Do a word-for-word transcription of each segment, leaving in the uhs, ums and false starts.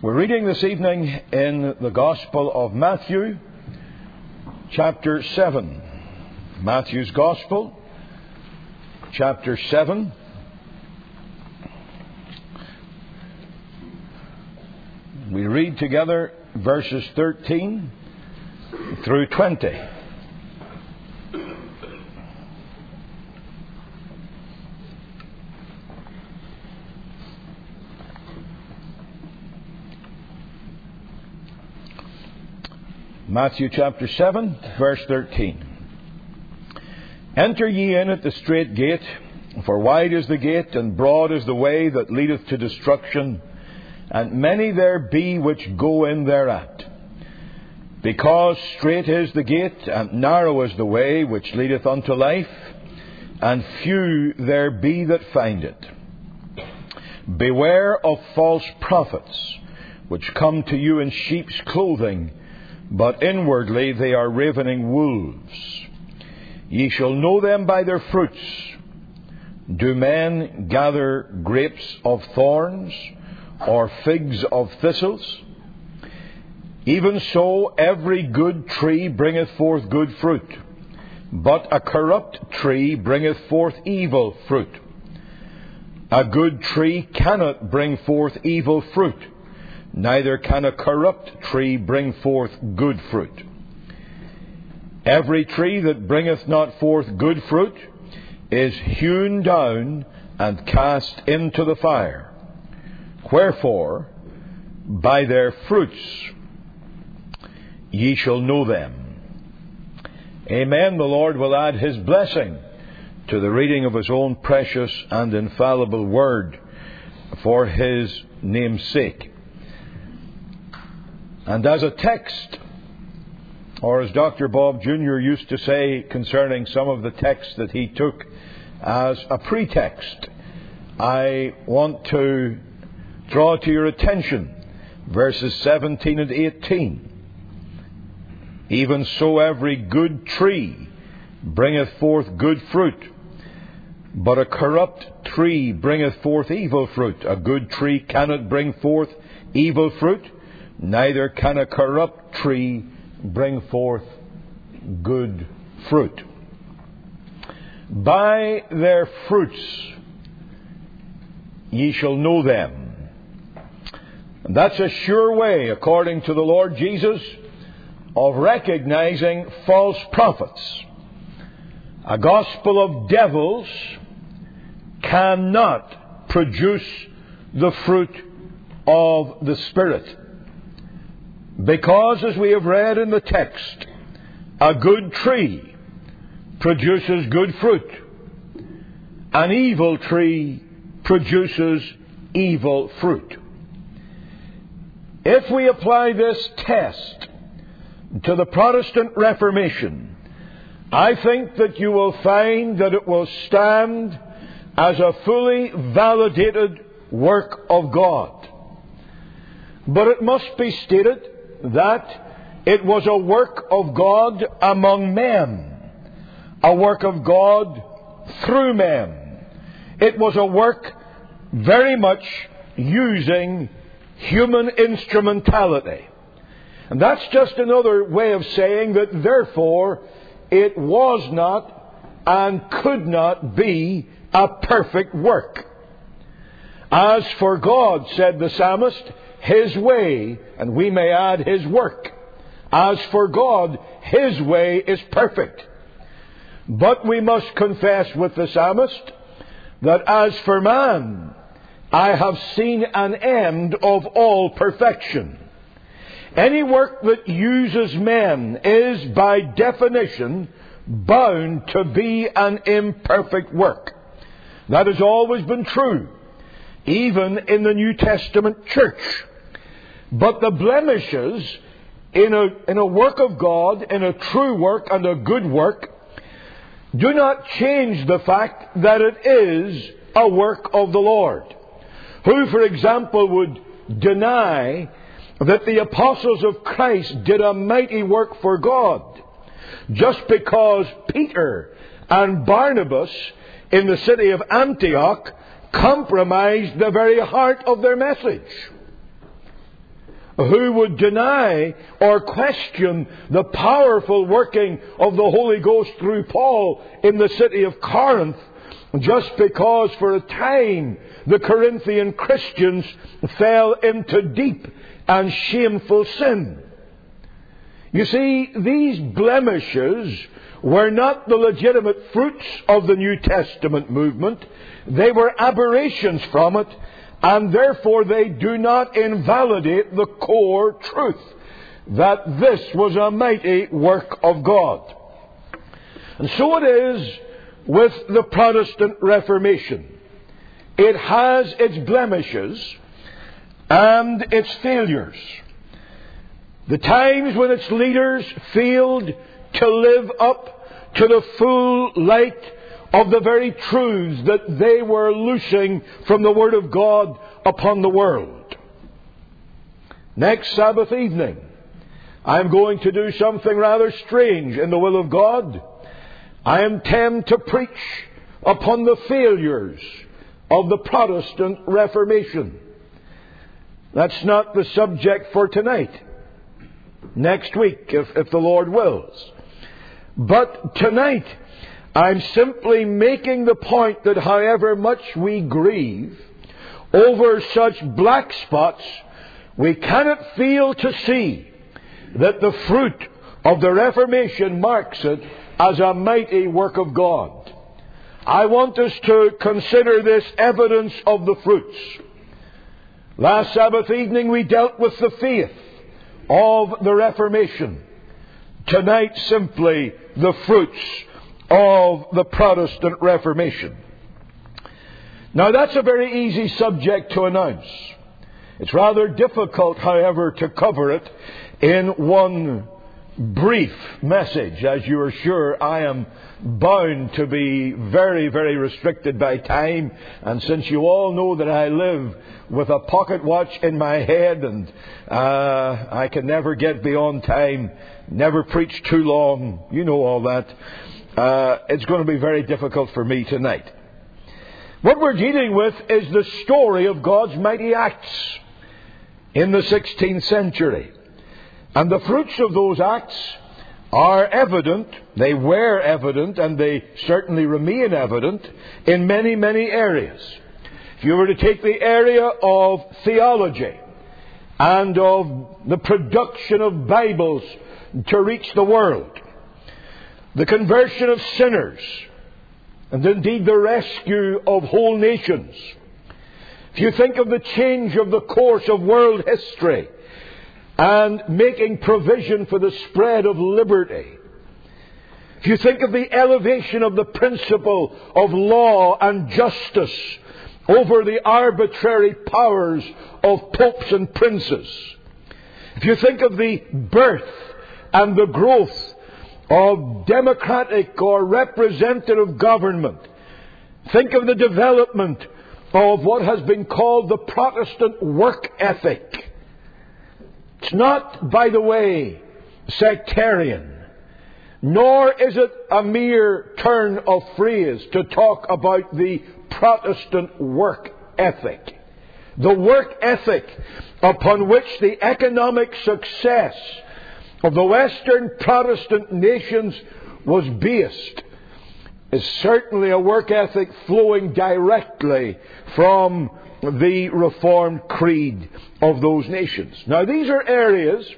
We're reading this evening in the Gospel of Matthew, chapter seven. Matthew's Gospel, chapter seven. We read together verses thirteen through twenty. Matthew chapter seven, verse thirteen. Enter ye in at the strait gate, for wide is the gate, and broad is the way that leadeth to destruction, and many there be which go in thereat. Because strait is the gate, and narrow is the way which leadeth unto life, and few there be that find it. Beware of false prophets, which come to you in sheep's clothing, but inwardly they are ravening wolves. Ye shall know them by their fruits. Do men gather grapes of thorns, or figs of thistles? Even so every good tree bringeth forth good fruit, but a corrupt tree bringeth forth evil fruit. A good tree cannot bring forth evil fruit, neither can a corrupt tree bring forth good fruit. Every tree that bringeth not forth good fruit is hewn down and cast into the fire. Wherefore, by their fruits ye shall know them. Amen. The Lord will add His blessing to the reading of His own precious and infallible word for His name's sake. And as a text, or as Doctor Bob Junior used to say concerning some of the texts that he took as a pretext, I want to draw to your attention verses seventeen and eighteen. Even so every good tree bringeth forth good fruit, but a corrupt tree bringeth forth evil fruit. A good tree cannot bring forth evil fruit, neither can a corrupt tree bring forth good fruit. By their fruits ye shall know them. And that's a sure way, according to the Lord Jesus, of recognizing false prophets. A gospel of devils cannot produce the fruit of the Spirit. Because, as we have read in the text, a good tree produces good fruit. An evil tree produces evil fruit. If we apply this test to the Protestant Reformation, I think that you will find that it will stand as a fully validated work of God. But it must be stated that it was a work of God among men, a work of God through men. It was a work very much using human instrumentality. And that's just another way of saying that therefore it was not and could not be a perfect work. As for God, said the psalmist, His way, and we may add His work. As for God, His way is perfect. But we must confess with the psalmist that as for man, I have seen an end of all perfection. Any work that uses men is by definition bound to be an imperfect work. That has always been true, even in the New Testament church. But the blemishes in a, in a work of God, in a true work and a good work, do not change the fact that it is a work of the Lord. Who, for example, would deny that the apostles of Christ did a mighty work for God just because Peter and Barnabas in the city of Antioch compromised the very heart of their message? who would deny or question the powerful working of the Holy Ghost through Paul in the city of Corinth, just because for a time the Corinthian Christians fell into deep and shameful sin. You see, these blemishes were not the legitimate fruits of the New Testament movement. They were aberrations from it, and therefore they do not invalidate the core truth that this was a mighty work of God. And so it is with the Protestant Reformation. It has its blemishes and its failures. The times when its leaders failed to live up to the full light of the very truths that they were loosing from the Word of God upon the world. Next Sabbath evening, I'm going to do something rather strange in the will of God. I intend to preach upon the failures of the Protestant Reformation. That's not the subject for tonight. Next week, if, if the Lord wills. But tonight, I'm simply making the point that however much we grieve over such black spots, we cannot fail to see that the fruit of the Reformation marks it as a mighty work of God. I want us to consider this evidence of the fruits. Last Sabbath evening we dealt with the faith of the Reformation. Tonight simply the fruits of the Protestant Reformation. Now that's a very easy subject to announce. It's rather difficult, however, to cover it in one brief message. As you are sure, I am bound to be very, very restricted by time. And since you all know that I live with a pocket watch in my head and uh, I can never get beyond time, never preach too long, you know all that, uh, it's going to be very difficult for me tonight. What we're dealing with is the story of God's mighty acts in the sixteenth century. And the fruits of those acts are evident, they were evident, and they certainly remain evident in many, many areas. If you were to take the area of theology and of the production of Bibles to reach the world, the conversion of sinners, and indeed the rescue of whole nations. If you think of the change of the course of world history and making provision for the spread of liberty. If you think of the elevation of the principle of law and justice over the arbitrary powers of popes and princes. If you think of the birth and the growth of democratic or representative government. Think of the development of what has been called the Protestant work ethic. It's not, by the way, sectarian, nor is it a mere turn of phrase to talk about the Protestant work ethic. The work ethic upon which the economic success of the Western Protestant nations was based is certainly a work ethic flowing directly from the Reformed creed of those nations. Now, these are areas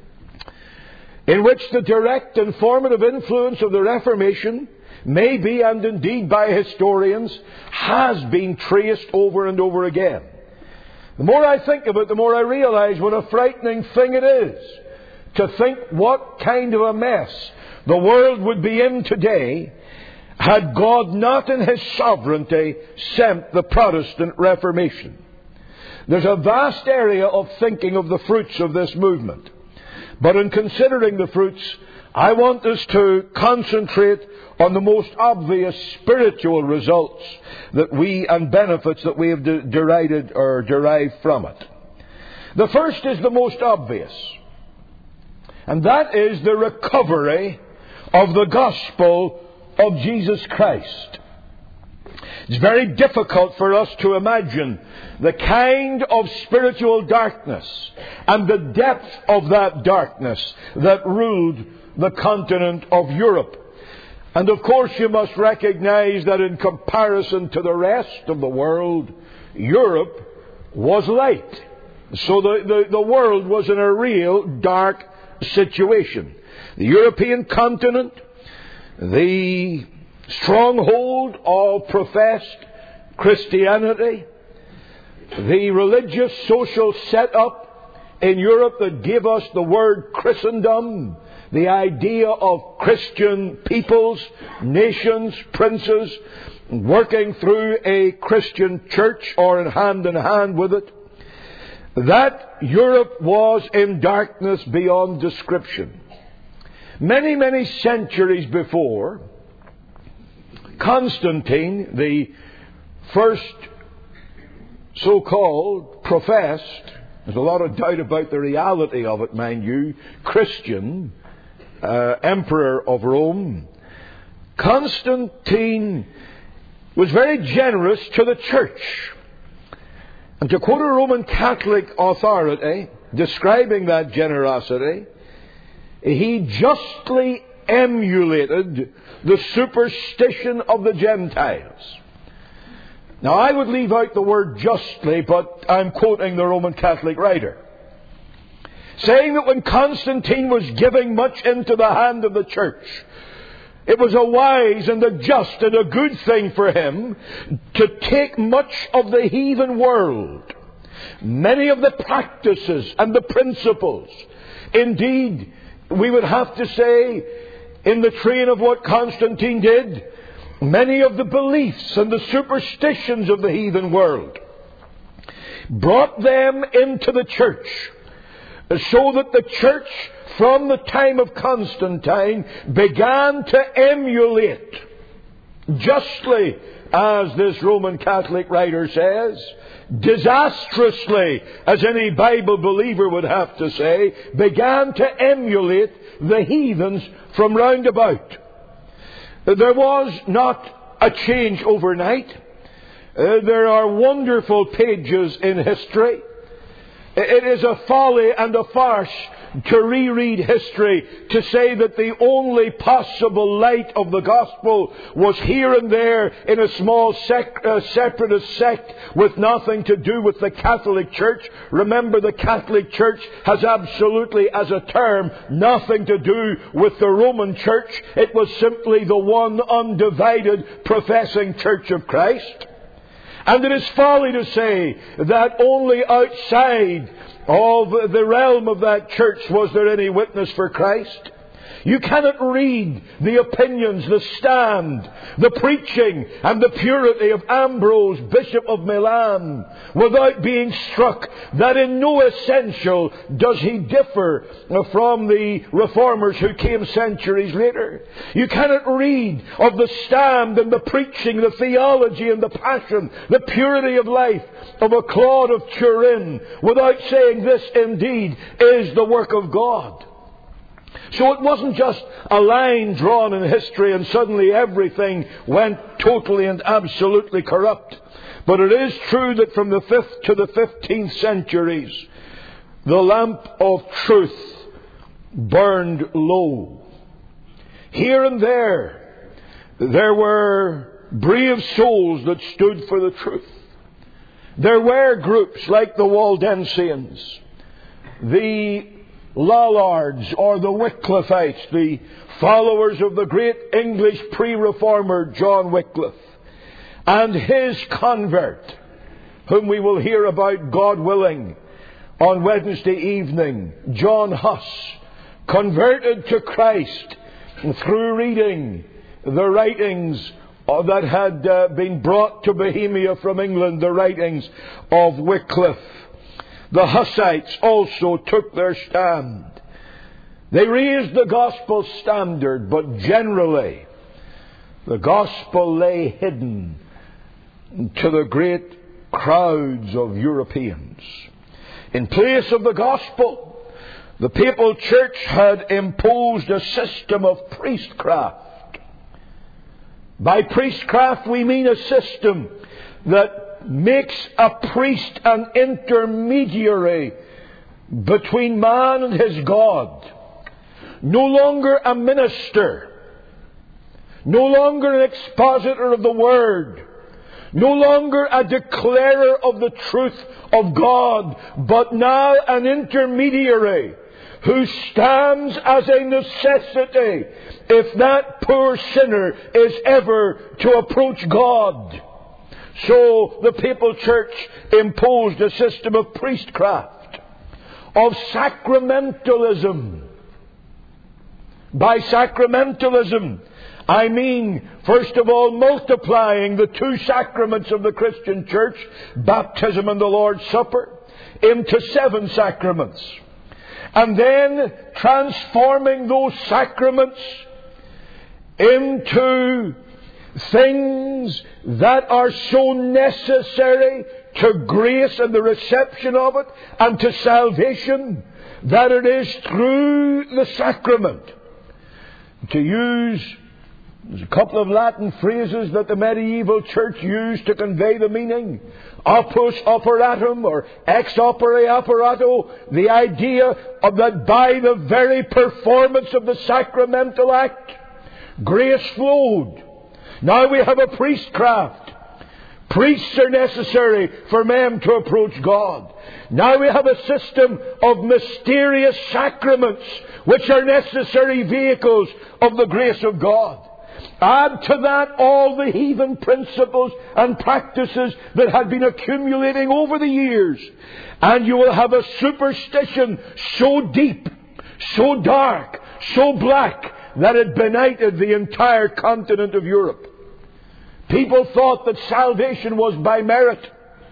in which the direct and formative influence of the Reformation may be, and indeed by historians, has been traced over and over again. The more I think of it, the more I realize what a frightening thing it is to think what kind of a mess the world would be in today had God not in His sovereignty sent the Protestant Reformation. There's a vast area of thinking of the fruits of this movement. But in considering the fruits, I want us to concentrate on the most obvious spiritual results that we and benefits that we have de- derided or derived from it. The first is the most obvious, and that is the recovery of the gospel of Jesus Christ. It's very difficult for us to imagine the kind of spiritual darkness and the depth of that darkness that ruled the continent of Europe. And of course you must recognize that in comparison to the rest of the world, Europe was light. So the, the, the world was in a real dark situation. The European continent, the stronghold of professed Christianity, the religious social setup in Europe that gave us the word Christendom, the idea of Christian peoples, nations, princes, working through a Christian church or in hand in hand with it, that Europe was in darkness beyond description. Many, many centuries before, Constantine, the first so-called professed, there's a lot of doubt about the reality of it, mind you, Christian uh, emperor of Rome, Constantine was very generous to the church. And to quote a Roman Catholic authority describing that generosity, he justly emulated the superstition of the Gentiles. Now, I would leave out the word justly, but I'm quoting the Roman Catholic writer, saying that when Constantine was giving much into the hand of the church, it was a wise and a just and a good thing for him to take much of the heathen world, many of the practices and the principles. Indeed, we would have to say, in the train of what Constantine did, many of the beliefs and the superstitions of the heathen world, brought them into the church, so that the church, from the time of Constantine, began to emulate, justly, as this Roman Catholic writer says, disastrously, as any Bible believer would have to say, began to emulate the heathens from round about. There was not a change overnight. Uh, there are wonderful pages in history. It is a folly and a farce to reread history to say that the only possible light of the gospel was here and there in a small sec- uh, separatist sect with nothing to do with the Catholic Church. Remember, the Catholic Church has absolutely, as a term, nothing to do with the Roman Church. It was simply the one undivided professing Church of Christ. And it is folly to say that only outside of the realm of that church was there any witness for Christ. You cannot read the opinions, the stand, the preaching and the purity of Ambrose, Bishop of Milan, without being struck that in no essential does he differ from the reformers who came centuries later. You cannot read of the stand and the preaching, the theology and the passion, the purity of life of a Claude of Turin without saying this indeed is the work of God. So it wasn't just a line drawn in history and suddenly everything went totally and absolutely corrupt. But it is true that from the fifth to the fifteenth centuries, the lamp of truth burned low. Here and there, there were brave souls that stood for the truth. There were groups like the Waldensians, the Lollards or the Wycliffites, the followers of the great English pre-reformer John Wycliffe, and his convert, whom we will hear about, God willing, on Wednesday evening, John Huss, converted to Christ through reading the writings that had uh, been brought to Bohemia from England, the writings of Wycliffe. The Hussites also took their stand. They raised the gospel standard, but generally the gospel lay hidden to the great crowds of Europeans. In place of the gospel, the papal church had imposed a system of priestcraft. By priestcraft we mean a system that makes a priest an intermediary between man and his God. No longer a minister. No longer an expositor of the Word. No longer a declarer of the truth of God, but now an intermediary who stands as a necessity if that poor sinner is ever to approach God. So the Papal Church imposed a system of priestcraft, of sacramentalism. By sacramentalism, I mean, first of all, multiplying the two sacraments of the Christian Church, baptism and the Lord's Supper, into seven sacraments. And then transforming those sacraments into things that are so necessary to grace and the reception of it and to salvation that it is through the sacrament. To use There's a couple of Latin phrases that the medieval church used to convey the meaning. Opus operatum, or ex opere operato. The idea of that by the very performance of the sacramental act, grace flowed. Now we have a priestcraft. Priests are necessary for men to approach God. Now we have a system of mysterious sacraments, which are necessary vehicles of the grace of God. Add to that all the heathen principles and practices that had been accumulating over the years, and you will have a superstition so deep, so dark, so black, that it benighted the entire continent of Europe. People thought that salvation was by merit.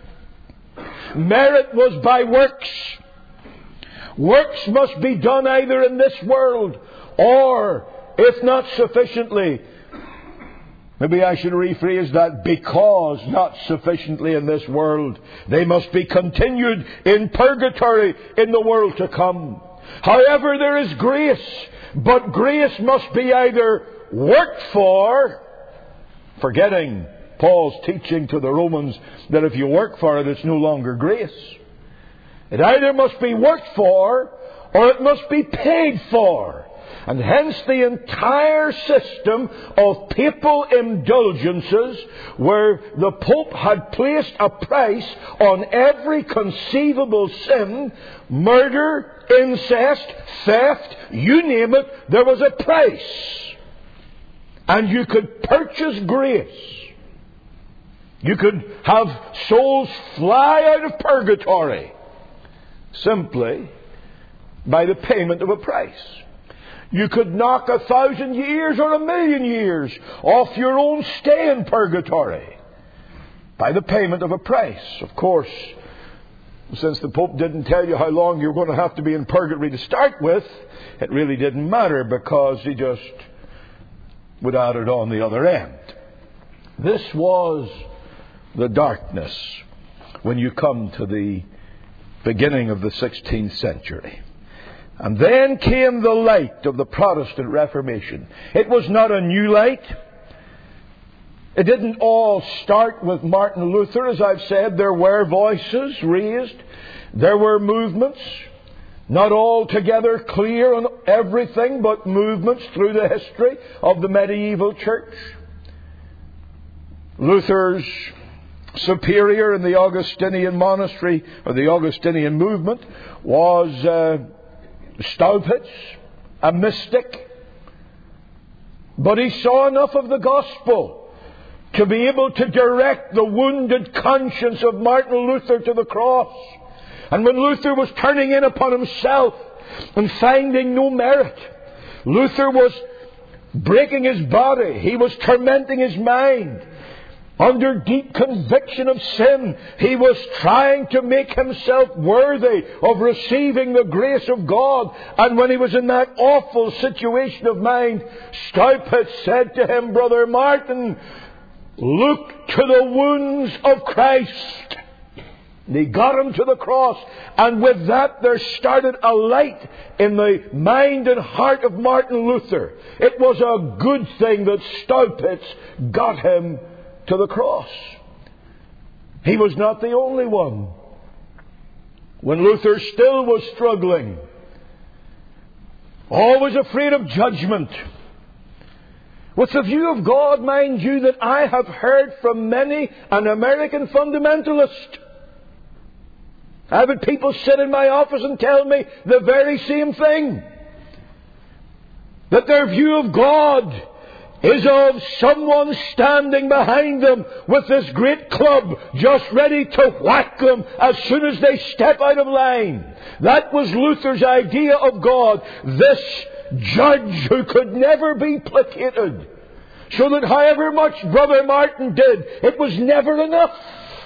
Merit was by works. Works must be done either in this world or, if not sufficiently, maybe I should rephrase that, because not sufficiently in this world, they must be continued in purgatory in the world to come. However, there is grace, but grace must be either worked for, forgetting Paul's teaching to the Romans that if you work for it, it's no longer grace. It either must be worked for, or it must be paid for. And hence the entire system of papal indulgences, where the Pope had placed a price on every conceivable sin, murder, incest, theft, you name it, there was a price. And you could purchase grace. You could have souls fly out of purgatory simply by the payment of a price. You could knock a thousand years or a million years off your own stay in purgatory by the payment of a price. Of course, since the Pope didn't tell you how long you're going to have to be in purgatory to start with, it really didn't matter, because he just would add it on the other end. This was the darkness when you come to the beginning of the sixteenth century. And then came the light of the Protestant Reformation. It was not a new light. It didn't all start with Martin Luther. As I've said, there were voices raised. There were movements, not altogether clear on everything, but movements through the history of the medieval church. Luther's superior in the Augustinian monastery, or the Augustinian movement, was uh, Staupitz, a mystic. But he saw enough of the gospel to be able to direct the wounded conscience of Martin Luther to the cross. And when Luther was turning in upon himself and finding no merit, Luther was breaking his body. He was tormenting his mind. Under deep conviction of sin, he was trying to make himself worthy of receiving the grace of God. And when he was in that awful situation of mind, Staupitz said to him, "Brother Martin, look to the wounds of Christ." And he got him to the cross. And with that there started a light in the mind and heart of Martin Luther. It was a good thing that Staupitz got him to the cross. He was not the only one. when Luther still was struggling, always afraid of judgment, with the view of God, mind you, that I have heard from many an American fundamentalist. I've had people sit in my office and tell me the very same thing. That their view of God is of someone standing behind them with this great club just ready to whack them as soon as they step out of line. That was Luther's idea of God. This judge who could never be placated. So that however much Brother Martin did, it was never enough.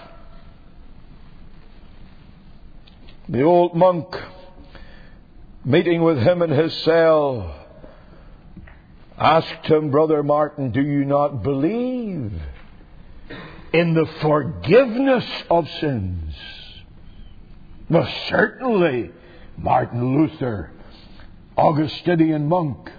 The old monk, meeting with him in his cell, asked him, Brother Martin, do you not believe in the forgiveness of sins? Well, certainly, Martin Luther, Augustinian monk,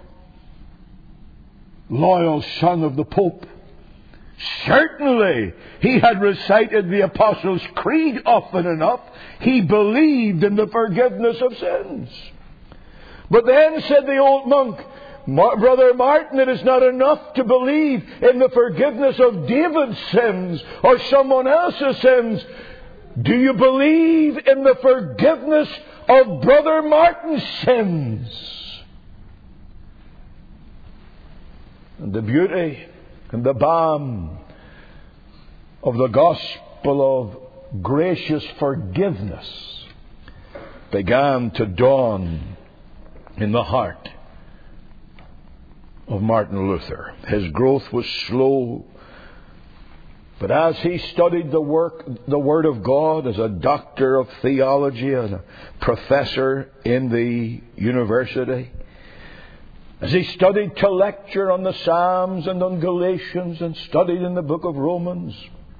loyal son of the Pope, certainly he had recited the Apostles' Creed often enough. He believed in the forgiveness of sins. But then, said the old monk, Brother Martin, it is not enough to believe in the forgiveness of David's sins or someone else's sins. Do you believe in the forgiveness of Brother Martin's sins? And the beauty and the balm of the gospel of gracious forgiveness began to dawn in the heart of Martin Luther. His growth was slow, but as he studied the work, the Word of God as a doctor of theology and a professor in the university, as he studied to lecture on the Psalms and on Galatians and studied in the book of Romans,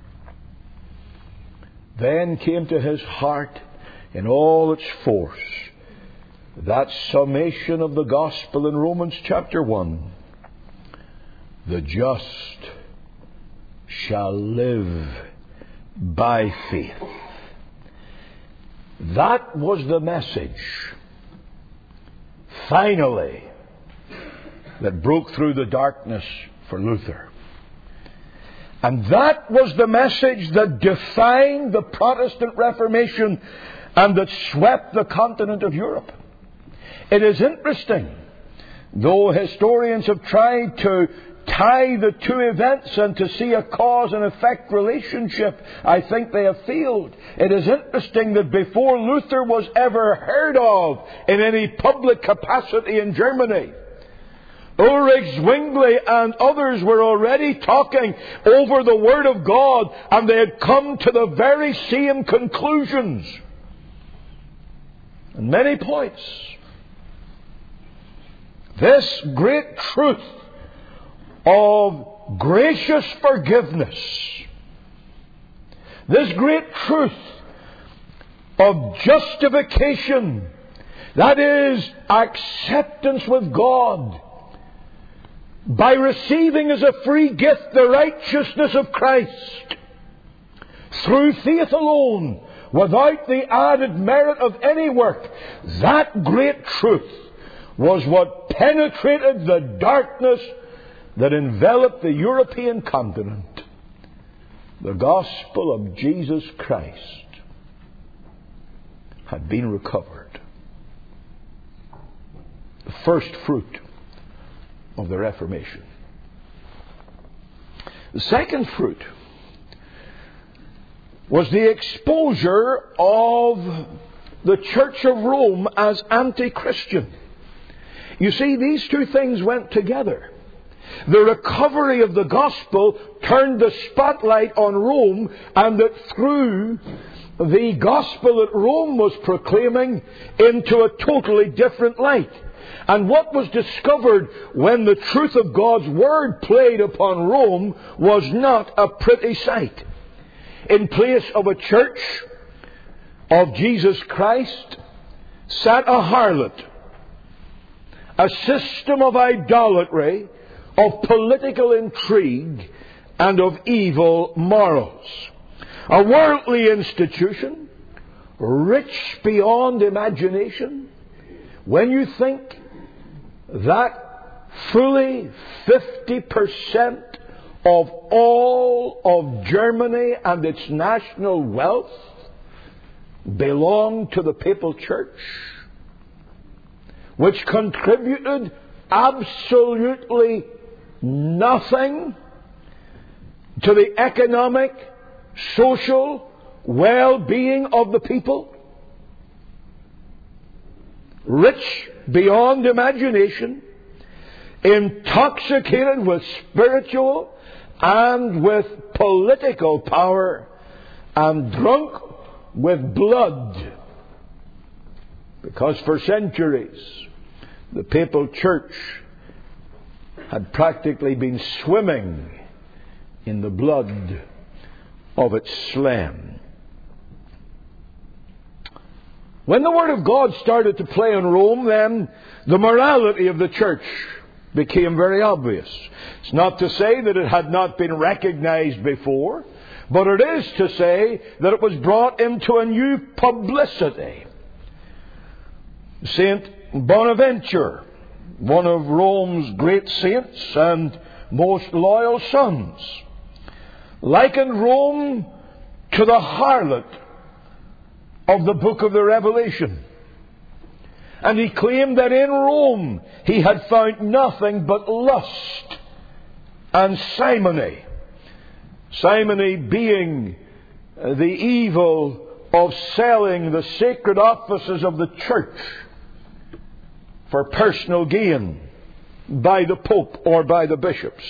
then came to his heart in all its force that summation of the gospel in Romans chapter one. The just shall live by faith. That was the message, finally, that broke through the darkness for Luther. And that was the message that defined the Protestant Reformation and that swept the continent of Europe. It is interesting, though historians have tried to tie the two events and to see a cause and effect relationship, I think they have failed. It is interesting that before Luther was ever heard of in any public capacity in Germany, Ulrich Zwingli and others were already talking over the Word of God, and they had come to the very same conclusions in many points. This great truth of gracious forgiveness, this great truth of justification, that is, acceptance with God, by receiving as a free gift the righteousness of Christ, through faith alone, without the added merit of any work, that great truth was what penetrated the darkness that enveloped the European continent. The gospel of Jesus Christ had been recovered. The first fruit of the Reformation. The second fruit was the exposure of the Church of Rome as anti-Christian. You see, these two things went together. The recovery of the gospel turned the spotlight on Rome, and that through the gospel that Rome was proclaiming into a totally different light. And what was discovered when the truth of God's Word played upon Rome was not a pretty sight. In place of a church of Jesus Christ sat a harlot, a system of idolatry, of political intrigue, and of evil morals. A worldly institution rich beyond imagination? When you think that fully fifty percent of all of Germany and its national wealth belonged to the papal church, which contributed absolutely nothing to the economic, social well-being of the people, rich beyond imagination, intoxicated with spiritual and with political power, and drunk with blood. Because for centuries, the papal church had practically been swimming in the blood of its slain. When the Word of God started to play in Rome, then the morality of the church became very obvious. It's not to say that it had not been recognized before, but it is to say that it was brought into a new publicity. Saint Bonaventure, one of Rome's great saints and most loyal sons, likened Rome to the harlot of the book of the Revelation. And he claimed that in Rome he had found nothing but lust and simony. Simony being the evil of selling the sacred offices of the church for personal gain by the Pope or by the bishops.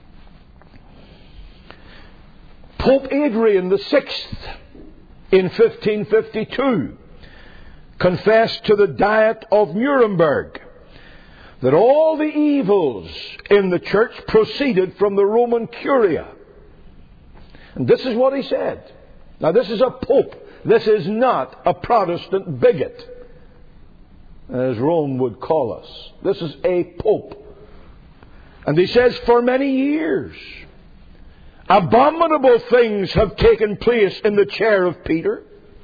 Pope Adrian the Sixth in fifteen fifty-two confessed to the Diet of Nuremberg that all the evils in the church proceeded from the Roman Curia. And this is what he said. Now, this is a pope. This is not a Protestant bigot, as Rome would call us. This is a pope. And he says, for many years, abominable things have taken place in the chair of Peter,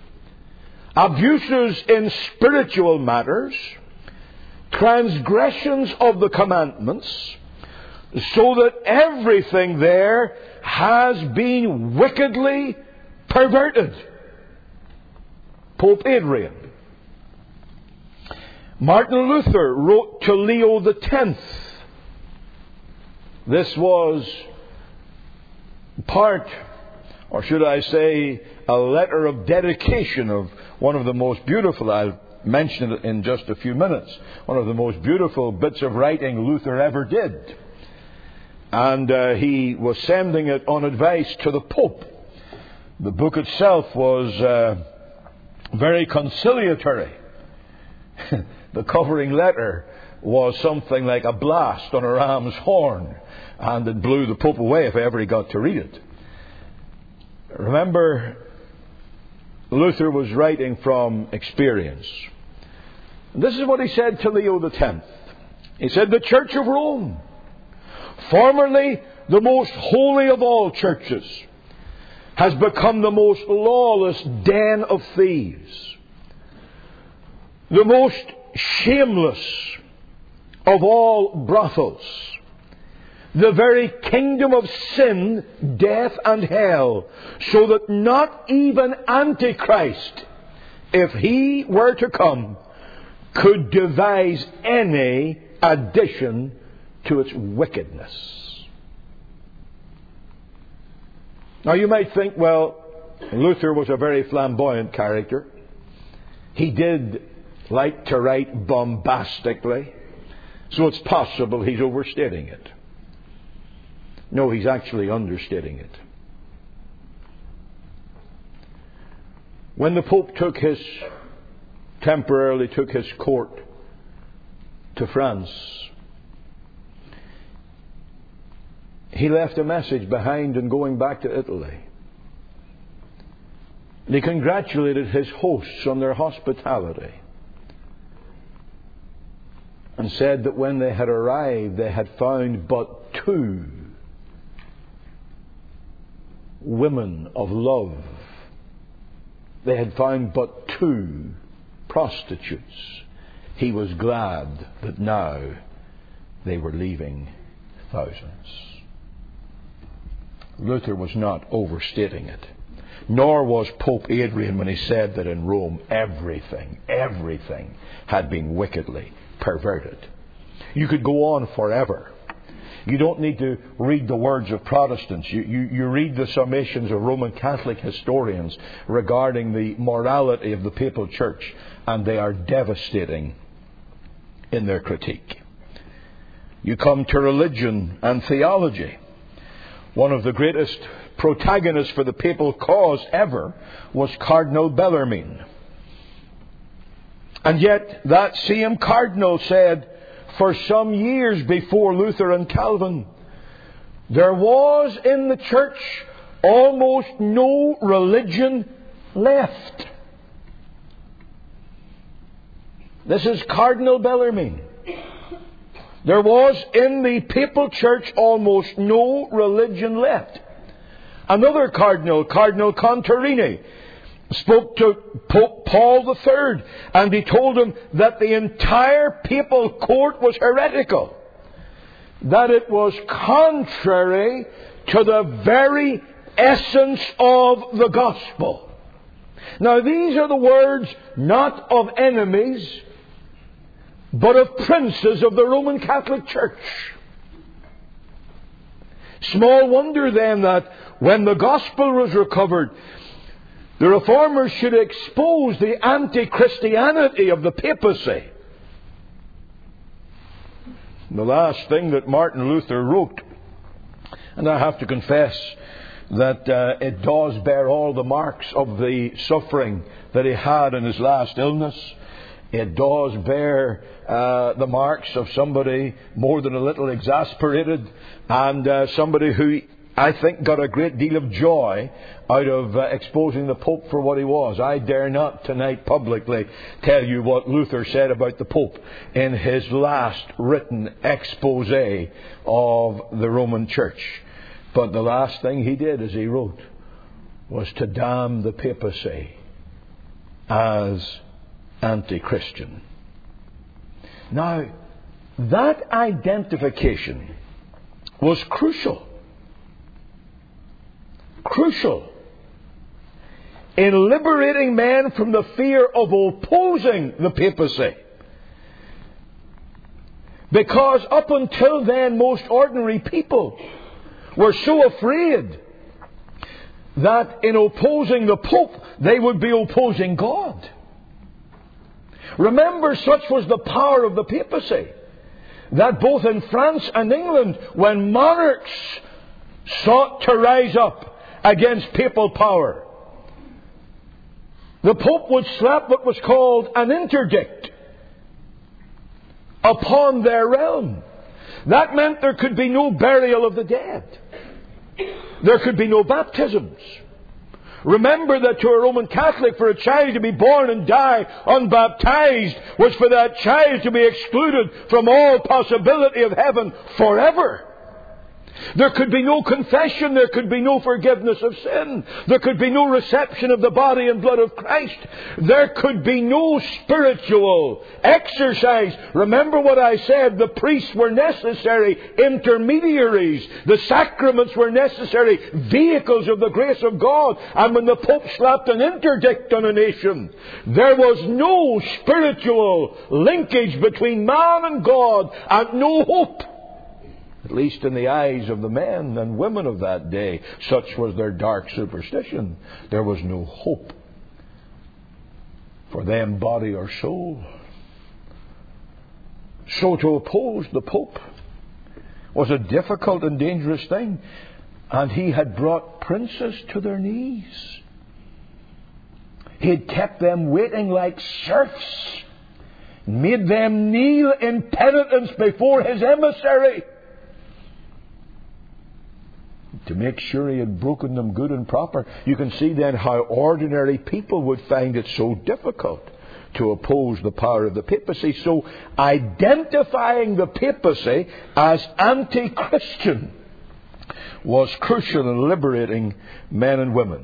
abuses in spiritual matters, transgressions of the commandments, so that everything there has been wickedly perverted. Pope Adrian. Martin Luther wrote to Leo the Tenth. This was part, or should I say, a letter of dedication of one of the most beautiful, I'll mention it in just a few minutes, one of the most beautiful bits of writing Luther ever did. And uh, he was sending it on advice to the Pope. The book itself was uh, very conciliatory. The covering letter was something like a blast on a ram's horn, and it blew the Pope away if ever he got to read it. Remember, Luther was writing from experience. And this is what he said to Leo the Tenth. He said, the Church of Rome, formerly the most holy of all churches, has become the most lawless den of thieves, the most shameless of all brothels, the very kingdom of sin, death and hell, so that not even Antichrist, if he were to come, could devise any addition to its wickedness. Now you might think, well, Luther was a very flamboyant character. He did like to write bombastically, so it's possible he's overstating it. No, he's actually understating it. When the Pope took his, temporarily took his court to France, he left a message behind in going back to Italy. And he congratulated his hosts on their hospitality, and said that when they had arrived, they had found but two women of love. They had found but two prostitutes, he was glad that now they were leaving thousands. Luther was not overstating it. Nor was Pope Adrian when he said that in Rome everything, everything had been wickedly perverted. You could go on forever. You don't need to read the words of Protestants. You, you, you read the summations of Roman Catholic historians regarding the morality of the Papal Church, and they are devastating in their critique. You come to religion and theology. One of the greatest protagonists for the papal cause ever was Cardinal Bellarmine. And yet that same cardinal said, for some years before Luther and Calvin, there was in the church almost no religion left. This is Cardinal Bellarmine. There was in the papal church almost no religion left. Another cardinal, Cardinal Contarini, spoke to Pope Paul the Third, and he told him that the entire papal court was heretical, that it was contrary to the very essence of the gospel. Now, these are the words not of enemies, but of princes of the Roman Catholic Church. Small wonder then that when the gospel was recovered, the reformers should expose the anti-Christianity of the papacy. The last thing that Martin Luther wrote, and I have to confess that uh, it does bear all the marks of the suffering that he had in his last illness. It does bear uh, the marks of somebody more than a little exasperated, and uh, somebody who I think got a great deal of joy out of uh, exposing the Pope for what he was. I dare not tonight publicly tell you what Luther said about the Pope in his last written expose of the Roman Church. But the last thing he did, as he wrote, was to damn the papacy as anti-Christian. Now, that identification was crucial. Crucial in liberating men from the fear of opposing the papacy. Because up until then, most ordinary people were so afraid that in opposing the Pope, they would be opposing God. Remember, such was the power of the papacy, that both in France and England, when monarchs sought to rise up against papal power, the Pope would slap what was called an interdict upon their realm. That meant there could be no burial of the dead. There could be no baptisms. Remember that to a Roman Catholic, for a child to be born and die unbaptized was for that child to be excluded from all possibility of heaven forever. There could be no confession. There could be no forgiveness of sin. There could be no reception of the body and blood of Christ. There could be no spiritual exercise. Remember what I said. The priests were necessary intermediaries. The sacraments were necessary vehicles of the grace of God. And when the Pope slapped an interdict on a nation, there was no spiritual linkage between man and God, and no hope. At least in the eyes of the men and women of that day. Such was their dark superstition. There was no hope for them, body or soul. So to oppose the Pope was a difficult and dangerous thing. And he had brought princes to their knees. He had kept them waiting like serfs. Made them kneel in penitence before his emissary, to make sure he had broken them good and proper. You can see then how ordinary people would find it so difficult to oppose the power of the papacy. So identifying the papacy as anti-Christian was crucial in liberating men and women.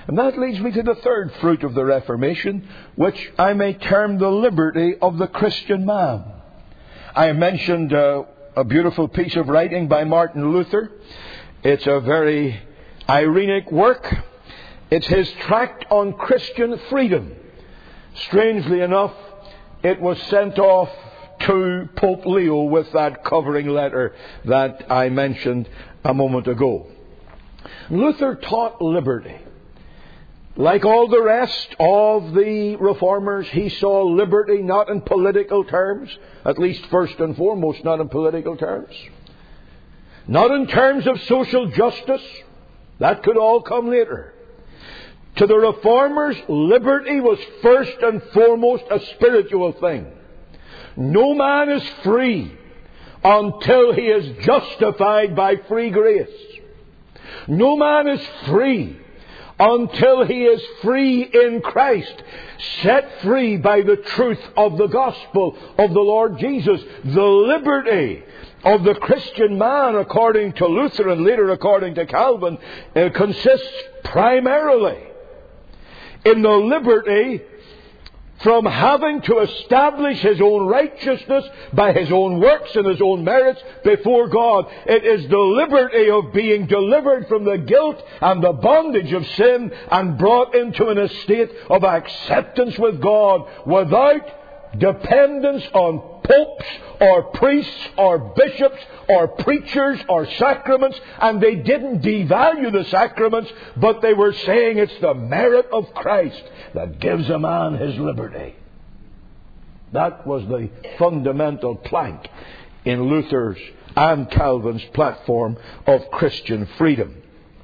And that leads me to the third fruit of the Reformation, which I may term the liberty of the Christian man. I mentioned uh, a beautiful piece of writing by Martin Luther. It's a very ironic work. It's his tract on Christian freedom. Strangely enough, it was sent off to Pope Leo with that covering letter that I mentioned a moment ago. Luther taught liberty. Like all the rest of the Reformers, he saw liberty not in political terms, at least first and foremost not in political terms. Not in terms of social justice. That could all come later. To the Reformers, liberty was first and foremost a spiritual thing. No man is free until he is justified by free grace. No man is free until he is free in Christ, set free by the truth of the gospel of the Lord Jesus. The liberty of the Christian man, according to Luther and later according to Calvin, uh, consists primarily in the liberty from having to establish his own righteousness by his own works and his own merits before God. It is the liberty of being delivered from the guilt and the bondage of sin and brought into an estate of acceptance with God without dependence on popes or priests or bishops or preachers or sacraments. And they didn't devalue the sacraments, but they were saying it's the merit of Christ that gives a man his liberty. That was the fundamental plank in Luther's and Calvin's platform of Christian freedom.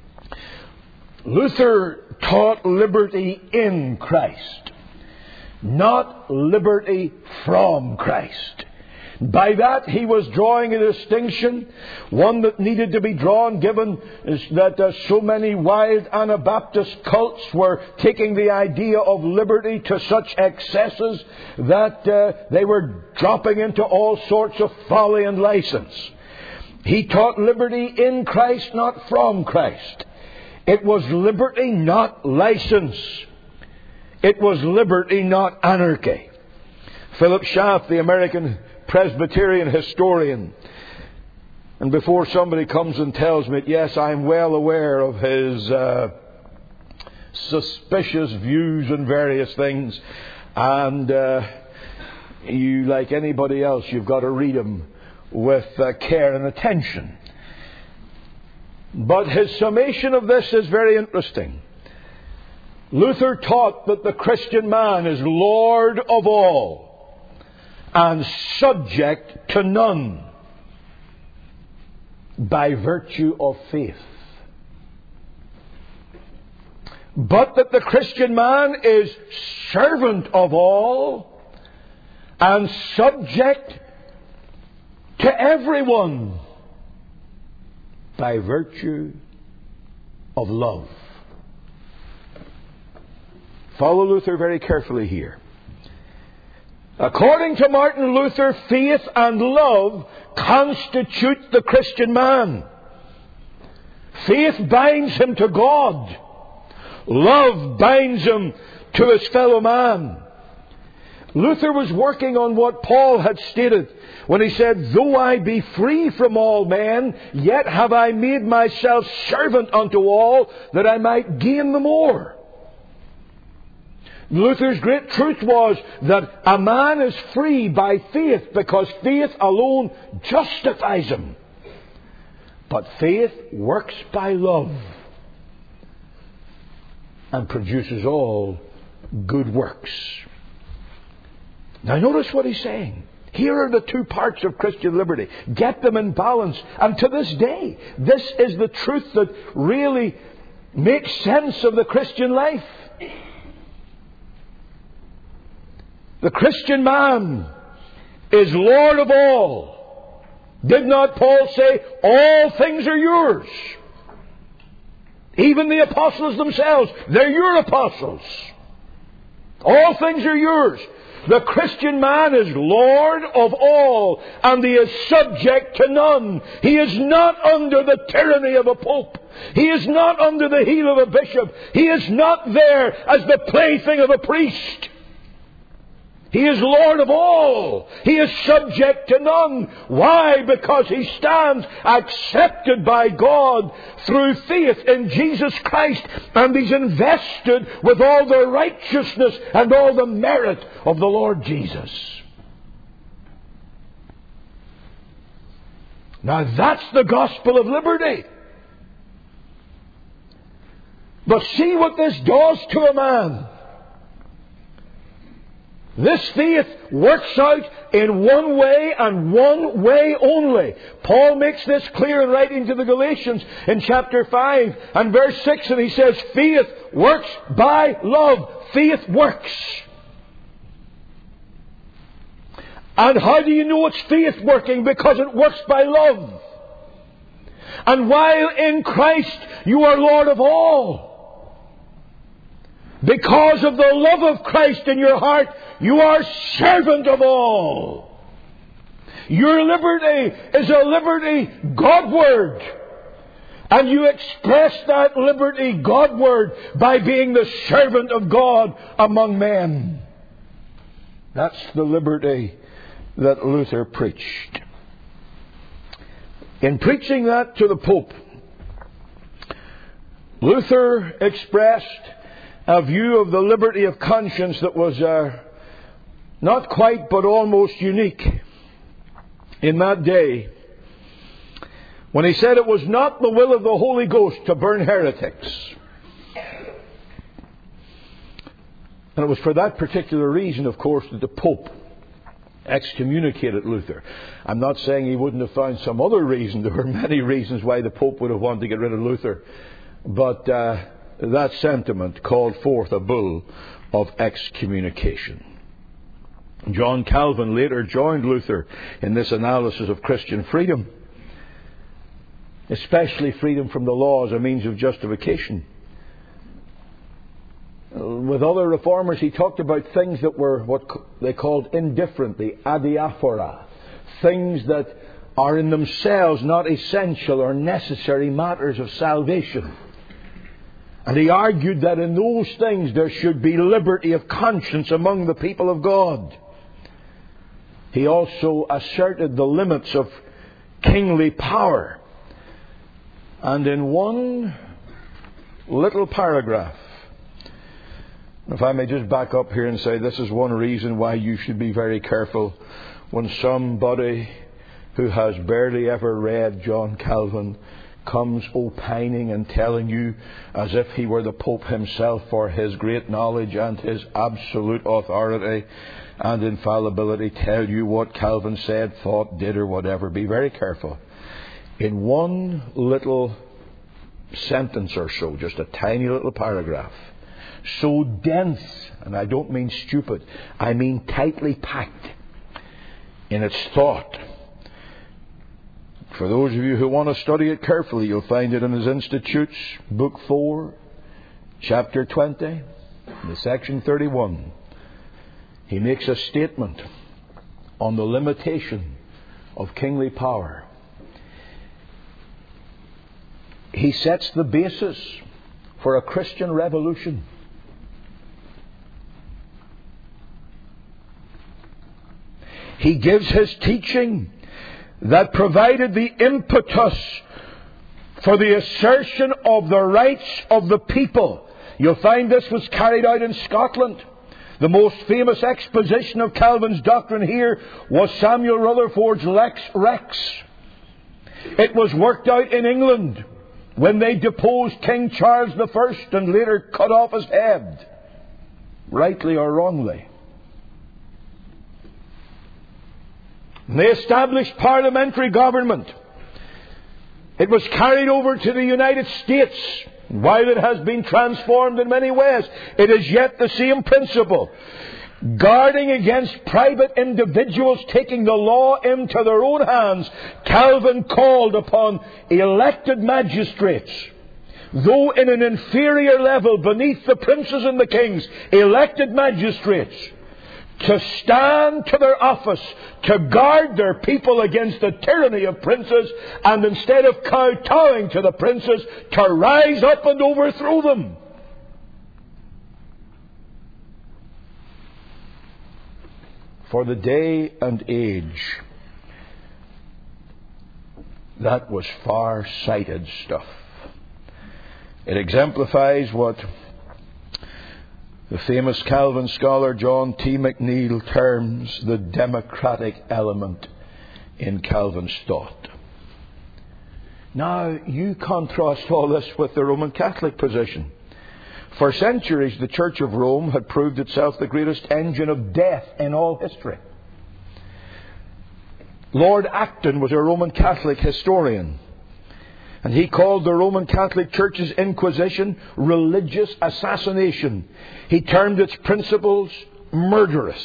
Luther taught liberty in Christ, not liberty from Christ. By that he was drawing a distinction, one that needed to be drawn, given that uh, so many wild Anabaptist cults were taking the idea of liberty to such excesses that uh, they were dropping into all sorts of folly and license. He taught liberty in Christ, not from Christ. It was liberty, not license. It was liberty, not anarchy. Philip Schaff, the American Presbyterian historian, and before somebody comes and tells me, yes, I'm well aware of his uh, suspicious views on various things, and uh, you, like anybody else, you've got to read him with uh, care and attention. But his summation of this is very interesting. Luther taught that the Christian man is Lord of all and subject to none by virtue of faith. But that the Christian man is servant of all and subject to everyone by virtue of love. Follow Luther very carefully here. According to Martin Luther, faith and love constitute the Christian man. Faith binds him to God. Love binds him to his fellow man. Luther was working on what Paul had stated when he said, though I be free from all men, yet have I made myself servant unto all, that I might gain the more. Luther's great truth was that a man is free by faith because faith alone justifies him. But faith works by love and produces all good works. Now notice what he's saying. Here are the two parts of Christian liberty. Get them in balance. And to this day, this is the truth that really makes sense of the Christian life. The Christian man is Lord of all. Did not Paul say, all things are yours? Even the apostles themselves, they're your apostles. All things are yours. The Christian man is Lord of all, and he is subject to none. He is not under the tyranny of a pope. He is not under the heel of a bishop. He is not there as the plaything of a priest. He is Lord of all. He is subject to none. Why? Because He stands accepted by God through faith in Jesus Christ, and He's invested with all the righteousness and all the merit of the Lord Jesus. Now that's the gospel of liberty. But see what this does to a man. This faith works out in one way and one way only. Paul makes this clear in writing to the Galatians in chapter five and verse six, and he says, faith works by love. Faith works. And how do you know it's faith working? Because it works by love. And while in Christ you are Lord of all, because of the love of Christ in your heart, you are servant of all. Your liberty is a liberty Godward. And you express that liberty Godward by being the servant of God among men. That's the liberty that Luther preached. In preaching that to the Pope, Luther expressed a view of the liberty of conscience that was uh, not quite but almost unique in that day, when he said it was not the will of the Holy Ghost to burn heretics. And it was for that particular reason, of course, that the Pope excommunicated Luther. I'm not saying he wouldn't have found some other reason. There were many reasons why the Pope would have wanted to get rid of Luther. But uh, that sentiment called forth a bull of excommunication. John Calvin later joined Luther in this analysis of Christian freedom, especially freedom from the law as a means of justification. With other reformers, he talked about things that were what they called indifferent, the adiaphora, things that are in themselves not essential or necessary matters of salvation. And he argued that in those things there should be liberty of conscience among the people of God. He also asserted the limits of kingly power. And in one little paragraph, if I may just back up here and say this is one reason why you should be very careful when somebody who has barely ever read John Calvin comes opining and telling you as if he were the Pope himself for his great knowledge and his absolute authority and infallibility, tell you what Calvin said, thought, did or whatever. Be very careful. In one little sentence or so, just a tiny little paragraph, so dense, and I don't mean stupid, I mean tightly packed in its thought. For those of you who want to study it carefully, you'll find it in his Institutes, Book four, Chapter twenty, the Section thirty-one. He makes a statement on the limitation of kingly power. He sets the basis for a Christian revolution. He gives his teaching that provided the impetus for the assertion of the rights of the people. You'll find this was carried out in Scotland. The most famous exposition of Calvin's doctrine here was Samuel Rutherford's Lex Rex. It was worked out in England when they deposed King Charles the First and later cut off his head, rightly or wrongly. And they established parliamentary government. It was carried over to the United States. While it has been transformed in many ways, it is yet the same principle. Guarding against private individuals taking the law into their own hands, Calvin called upon elected magistrates, though in an inferior level beneath the princes and the kings, elected magistrates, to stand to their office, to guard their people against the tyranny of princes, and instead of kowtowing to the princes, to rise up and overthrow them. For the day and age, that was far-sighted stuff. It exemplifies what the famous Calvin scholar John T. McNeill terms the democratic element in Calvin's thought. Now, you contrast all this with the Roman Catholic position. For centuries, the Church of Rome had proved itself the greatest engine of death in all history. Lord Acton was a Roman Catholic historian, and he called the Roman Catholic Church's Inquisition religious assassination. He termed its principles murderous.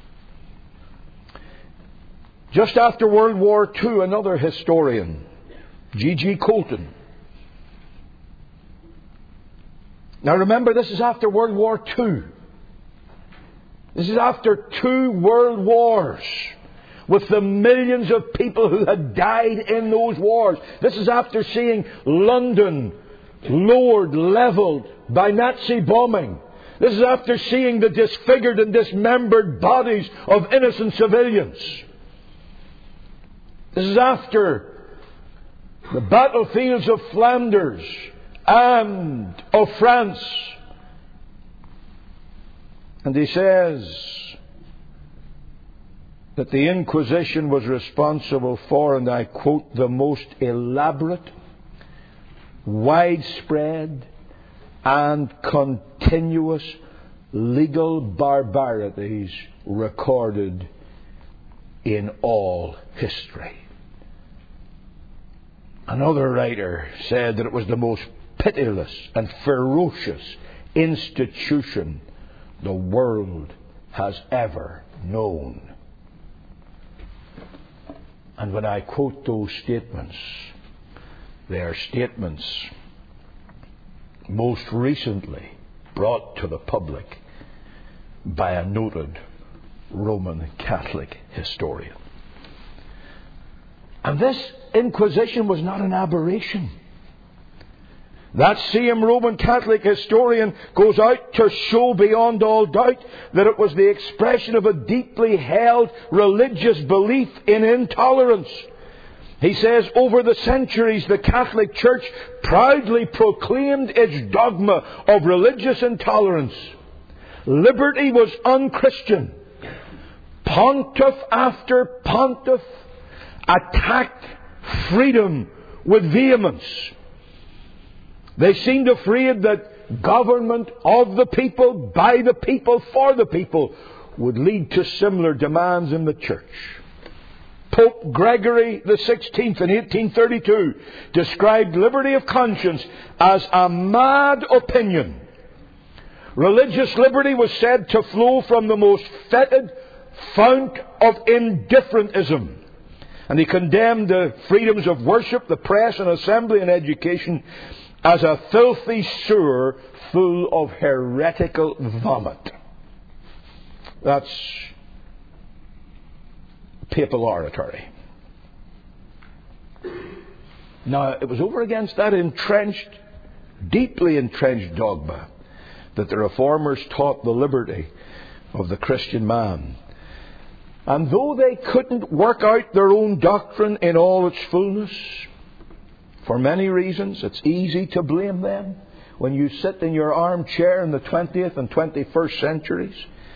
Just after World War Two, another historian, G G Colton. Now remember, this is after World War Two. This is after two world wars, with the millions of people who had died in those wars. This is after seeing London lowered, levelled by Nazi bombing. This is after seeing the disfigured and dismembered bodies of innocent civilians. This is after the battlefields of Flanders and of France. And he says that the Inquisition was responsible for, and I quote, the most elaborate, widespread and continuous legal barbarities recorded in all history. Another writer said that it was the most pitiless and ferocious institution the world has ever known. And when I quote those statements, they are statements most recently brought to the public by a noted Roman Catholic historian. And this Inquisition was not an aberration. That same Roman Catholic historian goes out to show beyond all doubt that it was the expression of a deeply held religious belief in intolerance. He says, over the centuries, the Catholic Church proudly proclaimed its dogma of religious intolerance. Liberty was unchristian. Pontiff after pontiff attacked freedom with vehemence. They seemed afraid that government of the people, by the people, for the people would lead to similar demands in the church. Pope Gregory the sixteenth in eighteen thirty-two described liberty of conscience as a mad opinion. Religious liberty was said to flow from the most fetid fount of indifferentism. And he condemned the freedoms of worship, the press and assembly and education as a filthy sewer full of heretical vomit. That's papal oratory. Now, it was over against that entrenched, deeply entrenched dogma that the Reformers taught the liberty of the Christian man. And though they couldn't work out their own doctrine in all its fullness, for many reasons, it's easy to blame them when you sit in your armchair in the twentieth and twenty-first centuries.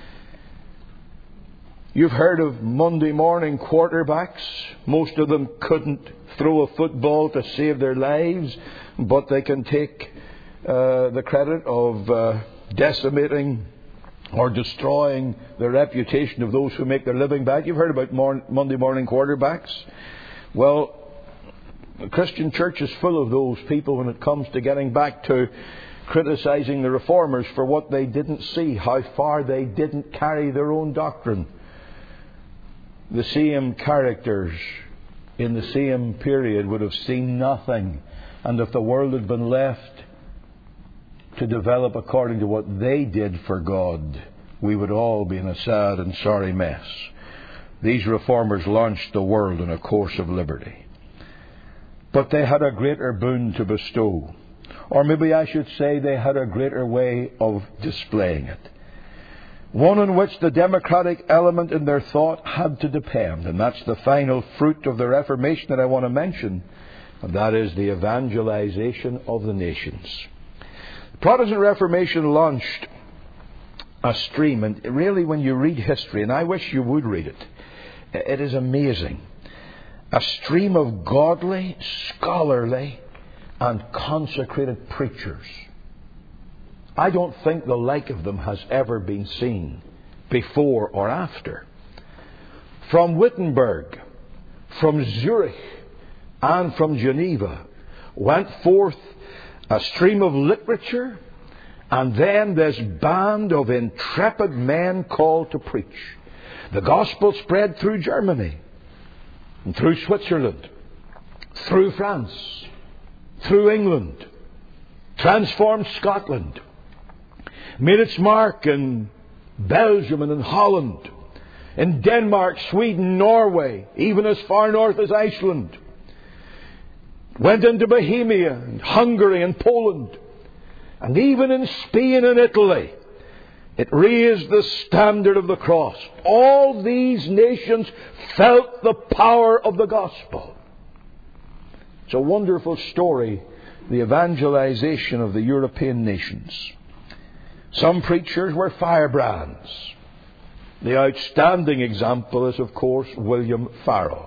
You've heard of Monday morning quarterbacks. Most of them couldn't throw a football to save their lives, but they can take uh, the credit of uh, decimating or destroying the reputation of those who make their living back. You've heard about mor- Monday morning quarterbacks. Well, the Christian church is full of those people when it comes to getting back to criticizing the Reformers for what they didn't see, how far they didn't carry their own doctrine. The same characters in the same period would have seen nothing, and if the world had been left to develop according to what they did for God, we would all be in a sad and sorry mess. These reformers launched the world on a course of liberty. But they had a greater boon to bestow. Or maybe I should say they had a greater way of displaying it. One on which the democratic element in their thought had to depend. And that's the final fruit of the Reformation that I want to mention. And that is the evangelization of the nations. The Protestant Reformation launched a stream. And really when you read history, and I wish you would read it, it is amazing. A stream of godly, scholarly, and consecrated preachers. I don't think the like of them has ever been seen before or after. From Wittenberg, from Zurich, and from Geneva went forth a stream of literature, and then this band of intrepid men called to preach. The gospel spread through Germany, and through Switzerland, through France, through England, transformed Scotland, made its mark in Belgium and in Holland, in Denmark, Sweden, Norway, even as far north as Iceland. Went into Bohemia and Hungary and Poland, and even in Spain and Italy. It raised the standard of the cross. All these nations felt the power of the gospel. It's a wonderful story, the evangelization of the European nations. Some preachers were firebrands. The outstanding example is, of course, William Farel.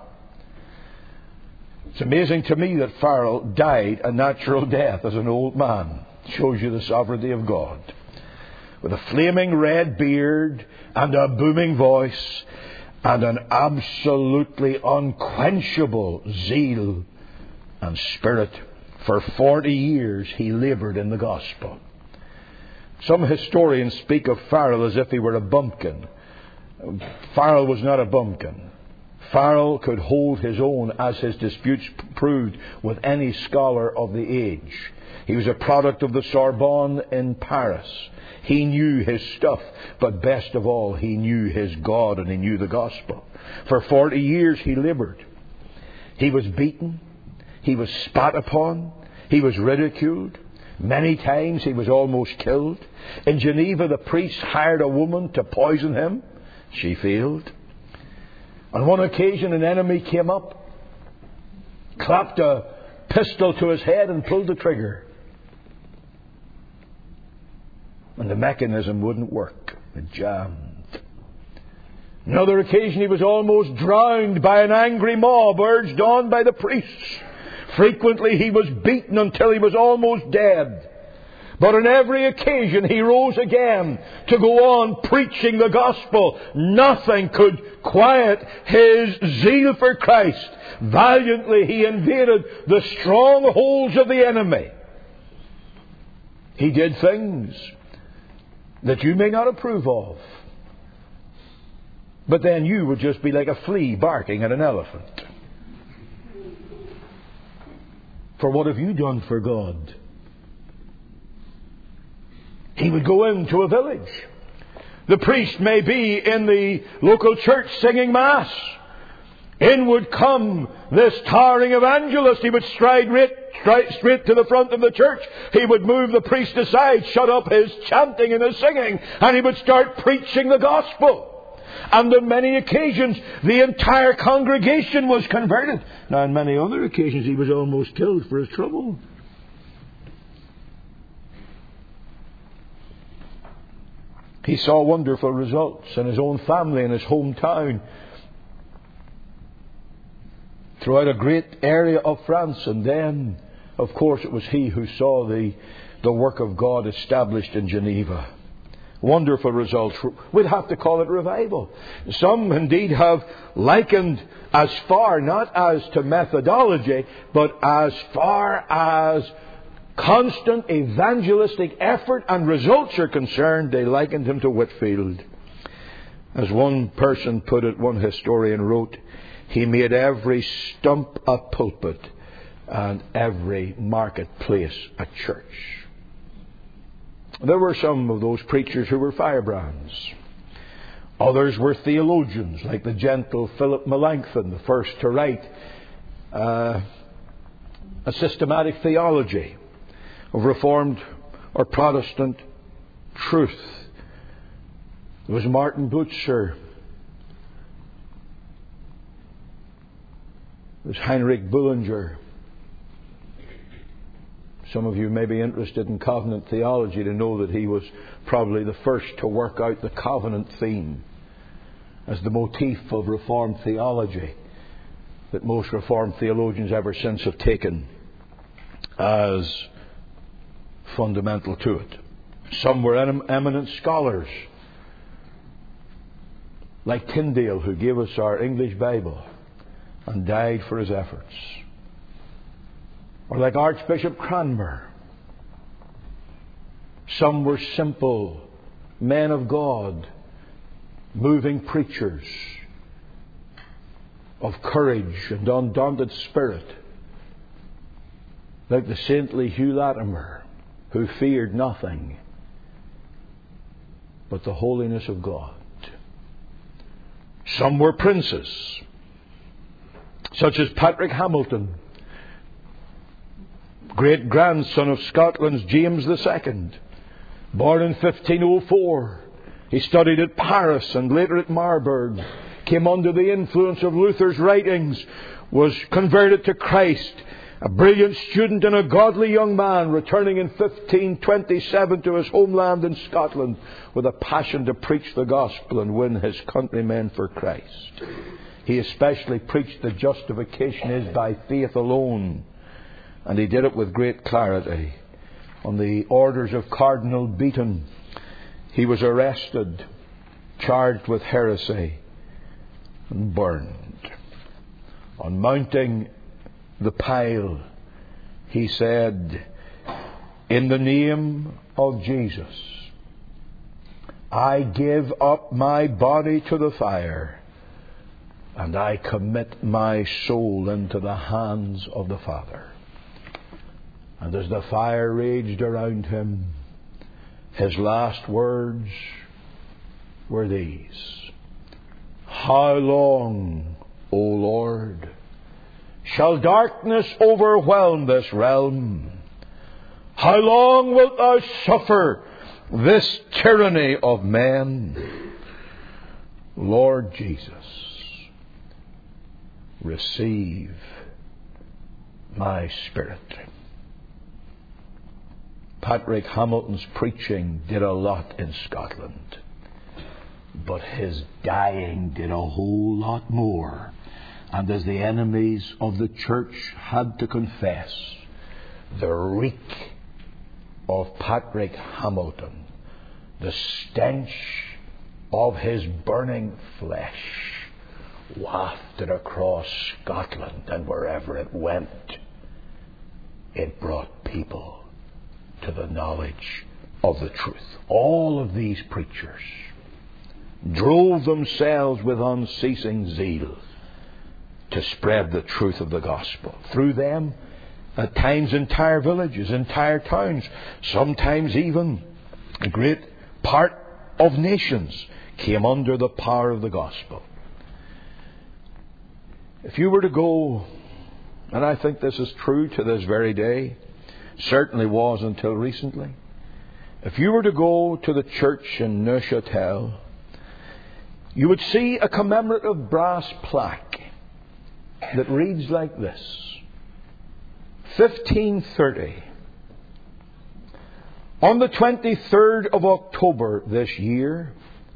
It's amazing to me that Farel died a natural death as an old man. It shows you the sovereignty of God. With a flaming red beard and a booming voice and an absolutely unquenchable zeal and spirit, for forty years he laboured in the gospel. Some historians speak of Farel as if he were a bumpkin. Farel was not a bumpkin. Farel could hold his own, as his disputes proved, with any scholar of the age. He was a product of the Sorbonne in Paris. He knew his stuff, but best of all, he knew his God and he knew the gospel. For forty years he laboured. He was beaten. He was spat upon. He was ridiculed. Many times he was almost killed. In Geneva, the priest hired a woman to poison him. She failed. On one occasion, an enemy came up, clapped a pistol to his head and pulled the trigger. And the mechanism wouldn't work. It jammed. Another occasion, he was almost drowned by an angry mob urged on by the priests. Frequently he was beaten until he was almost dead. But on every occasion he rose again to go on preaching the gospel. Nothing could quiet his zeal for Christ. Valiantly he invaded the strongholds of the enemy. He did things that you may not approve of. But then you would just be like a flea barking at an elephant. For what have you done for God? He would go into a village. The priest may be in the local church singing Mass. In would come this towering evangelist. He would stride right, straight, straight to the front of the church. He would move the priest aside, shut up his chanting and his singing, and he would start preaching the gospel. And on many occasions, the entire congregation was converted. Now, on many other occasions, he was almost killed for his trouble. He saw wonderful results in his own family, in his hometown, throughout a great area of France. And then, of course, it was he who saw the, the work of God established in Geneva. Wonderful results. We'd have to call it revival. Some indeed have likened as far, not as to methodology, but as far as constant evangelistic effort and results are concerned, they likened him to Whitefield. As one person put it, one historian wrote, he made every stump a pulpit and every marketplace a church. There were some of those preachers who were firebrands. Others were theologians, like the gentle Philip Melanchthon, the first to write uh, a systematic theology of Reformed or Protestant truth. There was Martin Butzer. There was Heinrich Bullinger. Some of you may be interested in covenant theology to know that he was probably the first to work out the covenant theme as the motif of Reformed theology that most Reformed theologians ever since have taken as fundamental to it. Some were eminent scholars, like Tyndale, who gave us our English Bible and died for his efforts. Or like Archbishop Cranmer. Some were simple men of God, moving preachers of courage and undaunted spirit, like the saintly Hugh Latimer, who feared nothing but the holiness of God. Some were princes, such as Patrick Hamilton, great-grandson of Scotland's James the Second, born in fifteen oh four. He studied at Paris and later at Marburg, came under the influence of Luther's writings, was converted to Christ, a brilliant student and a godly young man, returning in fifteen twenty-seven to his homeland in Scotland with a passion to preach the gospel and win his countrymen for Christ. He especially preached that justification is by faith alone, and he did it with great clarity. On the orders of Cardinal Beaton, he was arrested, charged with heresy, and burned. On mounting the pile, he said, "In the name of Jesus, I give up my body to the fire, and I commit my soul into the hands of the Father." And as the fire raged around him, his last words were these: "How long, O Lord, shall darkness overwhelm this realm? How long wilt thou suffer this tyranny of men? Lord Jesus, receive my spirit." Patrick Hamilton's preaching did a lot in Scotland, but his dying did a whole lot more. And as the enemies of the church had to confess, the reek of Patrick Hamilton, the stench of his burning flesh, wafted across Scotland, and wherever it went, it brought people to the knowledge of the truth. All of these preachers drove themselves with unceasing zeal to spread the truth of the gospel. Through them, at times entire villages, entire towns, sometimes even a great part of nations came under the power of the gospel. If you were to go, and I think this is true to this very day, certainly was until recently, if you were to go to the church in Neuchâtel, you would see a commemorative brass plaque that reads like this: fifteen thirty. On the twenty-third of October this year,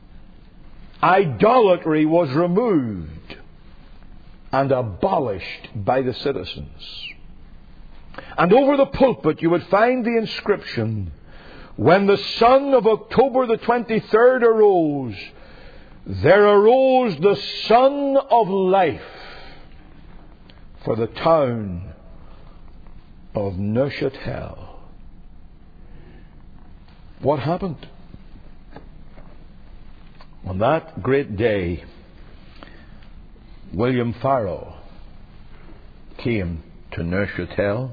idolatry was removed and abolished by the citizens. And over the pulpit you would find the inscription: "When the sun of October the twenty-third arose, there arose the sun of life for the town of Neuchâtel." What happened? On that great day, William Farel came to Neuchâtel,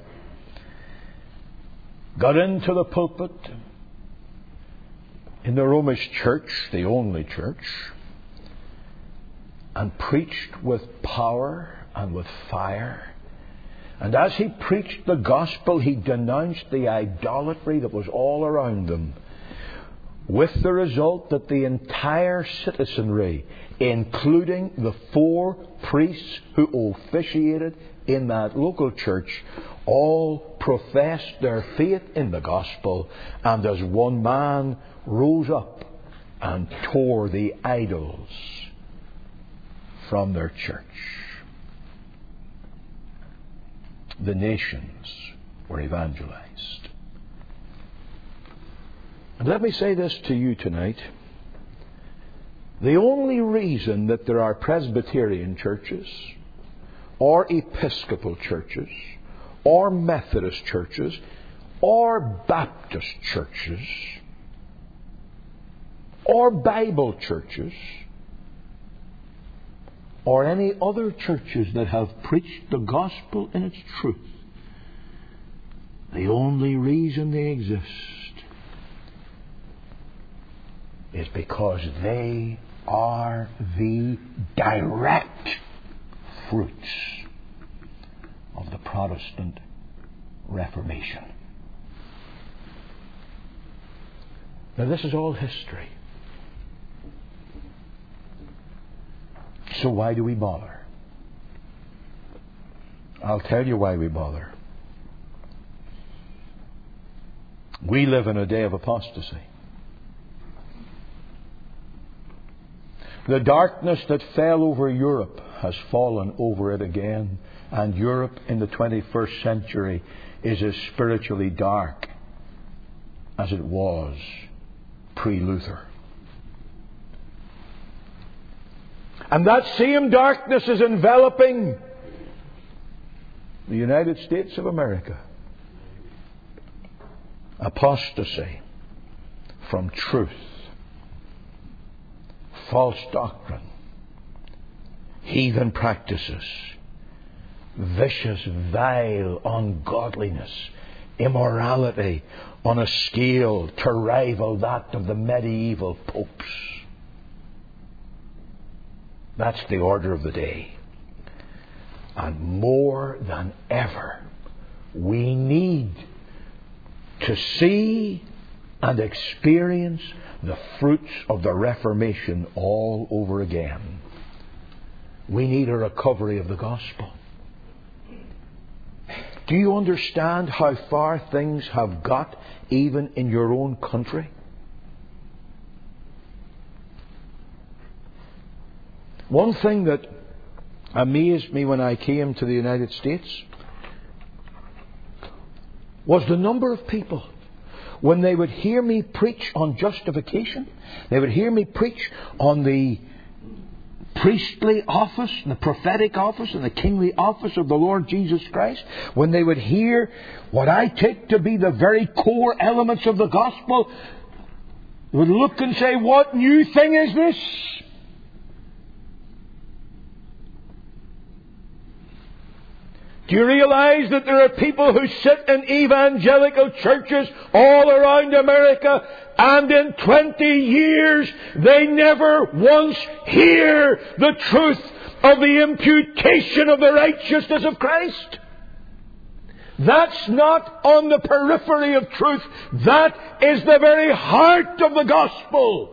got into the pulpit in the Romish church, the only church, and preached with power and with fire. And as he preached the gospel, he denounced the idolatry that was all around them, with the result that the entire citizenry, including the four priests who officiated in that local church, all professed their faith in the gospel, and as one man rose up and tore the idols from their church. The nations were evangelized. And let me say this to you tonight. The only reason that there are Presbyterian churches, or Episcopal churches, or Methodist churches, or Baptist churches, or Bible churches, or any other churches that have preached the gospel in its truth, the only reason they exist is because they are the direct fruits of the Protestant Reformation. Now, this is all history. So why do we bother? I'll tell you why we bother. We live in a day of apostasy. The darkness that fell over Europe has fallen over it again, and Europe in the twenty-first century is as spiritually dark as it was pre-Luther. And that same darkness is enveloping the United States of America. Apostasy from truth, false doctrine, heathen practices, vicious, vile ungodliness, immorality on a scale to rival that of the medieval popes. That's the order of the day. And more than ever, we need to see and experience the fruits of the Reformation all over again. We need a recovery of the gospel. Do you understand how far things have got even in your own country? One thing that amazed me when I came to the United States was the number of people, when they would hear me preach on justification, they would hear me preach on the priestly office, the prophetic office, and the kingly office of the Lord Jesus Christ, when they would hear what I take to be the very core elements of the gospel, they would look and say, "What new thing is this?" Do you realize that there are people who sit in evangelical churches all around America, and in twenty years they never once hear the truth of the imputation of the righteousness of Christ? That's not on the periphery of truth. That is the very heart of the gospel.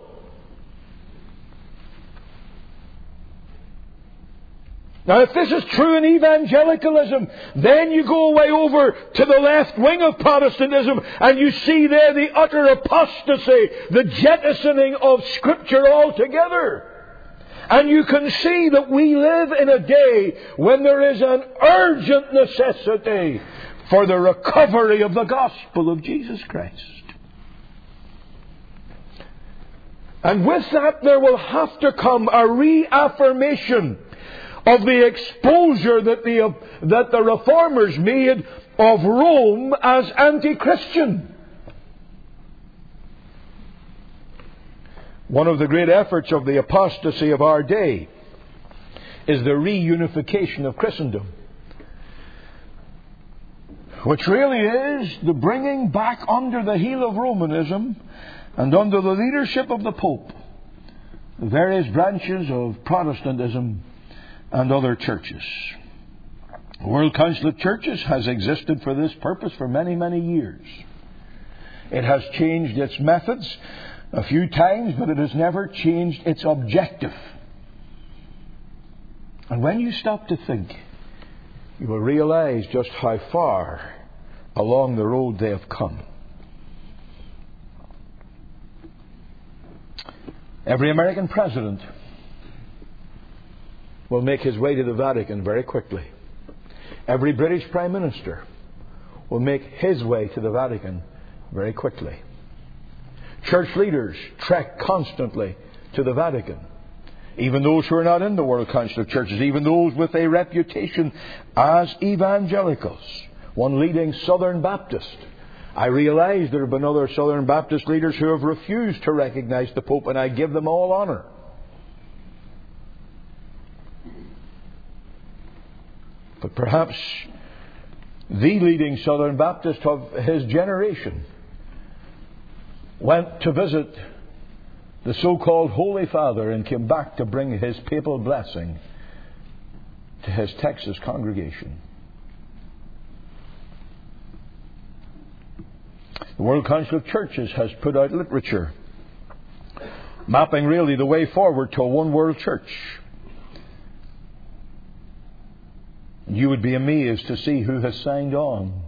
Now, if this is true in evangelicalism, then you go away over to the left wing of Protestantism and you see there the utter apostasy, the jettisoning of Scripture altogether. And you can see that we live in a day when there is an urgent necessity for the recovery of the gospel of Jesus Christ. And with that there will have to come a reaffirmation of the exposure that the, that the Reformers made of Rome as anti-Christian. One of the great efforts of the apostasy of our day is the reunification of Christendom, which really is the bringing back under the heel of Romanism and under the leadership of the Pope the various branches of Protestantism and other churches. The World Council of Churches has existed for this purpose for many, many years. It has changed its methods a few times, but it has never changed its objective. And when you stop to think, you will realize just how far along the road they have come. Every American president will make his way to the Vatican very quickly. Every British Prime Minister will make his way to the Vatican very quickly. Church leaders trek constantly to the Vatican. Even those who are not in the World Council of Churches, even those with a reputation as evangelicals. One leading Southern Baptist. I realize there have been other Southern Baptist leaders who have refused to recognize the Pope, and I give them all honour. But perhaps the leading Southern Baptist of his generation went to visit the so-called Holy Father and came back to bring his papal blessing to his Texas congregation. The World Council of Churches has put out literature mapping really the way forward to a one world church. You would be amazed to see who has signed on.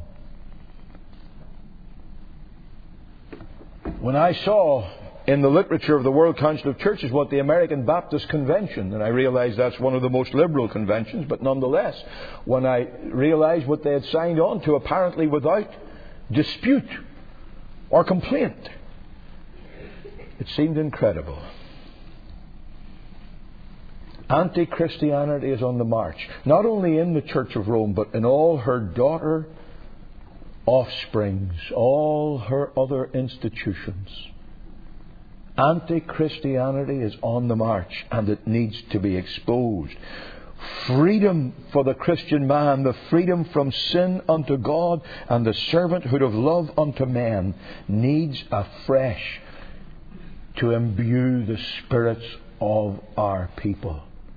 When I saw in the literature of the World Council of Churches what the American Baptist Convention, and I realized that's one of the most liberal conventions, but nonetheless, when I realized what they had signed on to, apparently without dispute or complaint, it seemed incredible. Anti-Christianity is on the march, not only in the Church of Rome, but in all her daughter offsprings, all her other institutions. Anti-Christianity is on the march, and it needs to be exposed. Freedom for the Christian man, the freedom from sin unto God and the servanthood of love unto man, needs afresh to imbue the spirits of our people.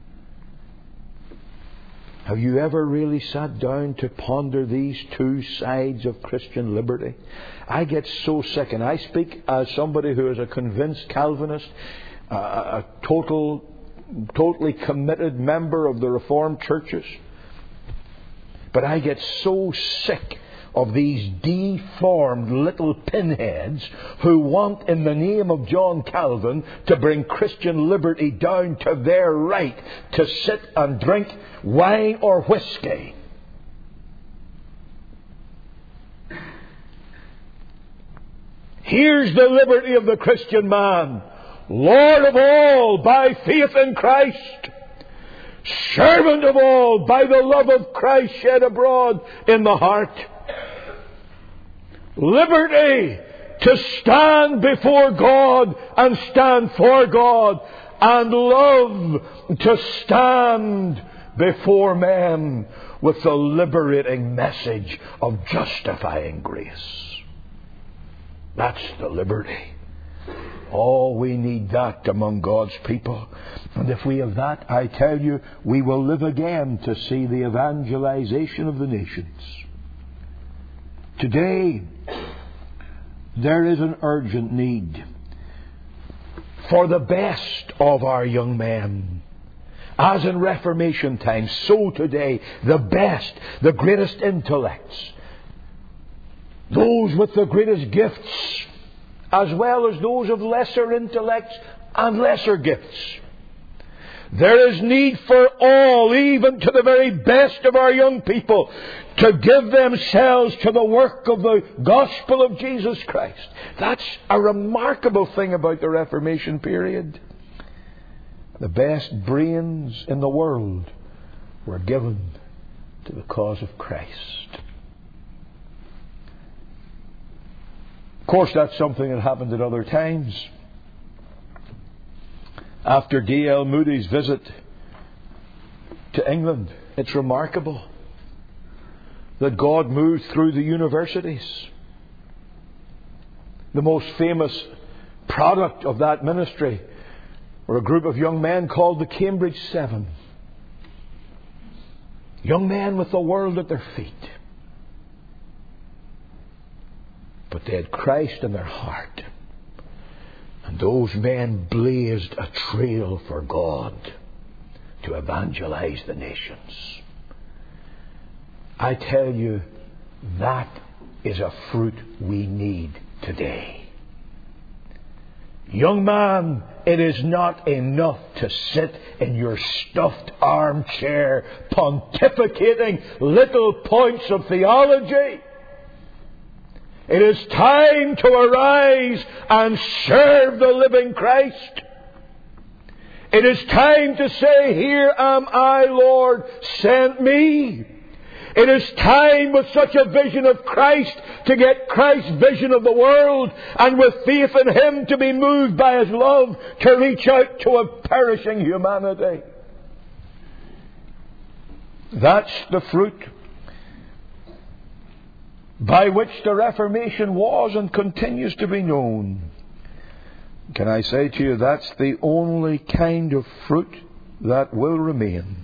Have you ever really sat down to ponder these two sides of Christian liberty? I get so sick, and I speak as somebody who is a convinced Calvinist, a, a total, totally committed member of the Reformed churches. But I get so sick of these deformed little pinheads who want, in the name of John Calvin, to bring Christian liberty down to their right to sit and drink wine or whiskey. Here's the liberty of the Christian man. Lord of all by faith in Christ. Servant of all by the love of Christ shed abroad in the heart. Liberty to stand before God and stand for God, and love to stand before men with the liberating message of justifying grace. That's the liberty. Oh, we need that among God's people. And if we have that, I tell you, we will live again to see the evangelization of the nations. Today, there is an urgent need for the best of our young men. As in Reformation times, so today, the best, the greatest intellects, those with the greatest gifts, as well as those of lesser intellects and lesser gifts. There is need for all, even to the very best of our young people, to give themselves to the work of the gospel of Jesus Christ. That's a remarkable thing about the Reformation period. The best brains in the world were given to the cause of Christ. Of course, that's something that happened at other times. After D L Moody's visit to England, it's remarkable that God moved through the universities. The most famous product of that ministry were a group of young men called the Cambridge Seven. Young men with the world at their feet. But they had Christ in their heart. And those men blazed a trail for God to evangelize the nations. I tell you, that is a fruit we need today. Young man, it is not enough to sit in your stuffed armchair pontificating little points of theology. It is time to arise and serve the living Christ. It is time to say, "Here am I, Lord, send me." It is time with such a vision of Christ to get Christ's vision of the world, and with faith in Him to be moved by His love to reach out to a perishing humanity. That's the fruit by which the Reformation was and continues to be known. Can I say to you, that's the only kind of fruit that will remain.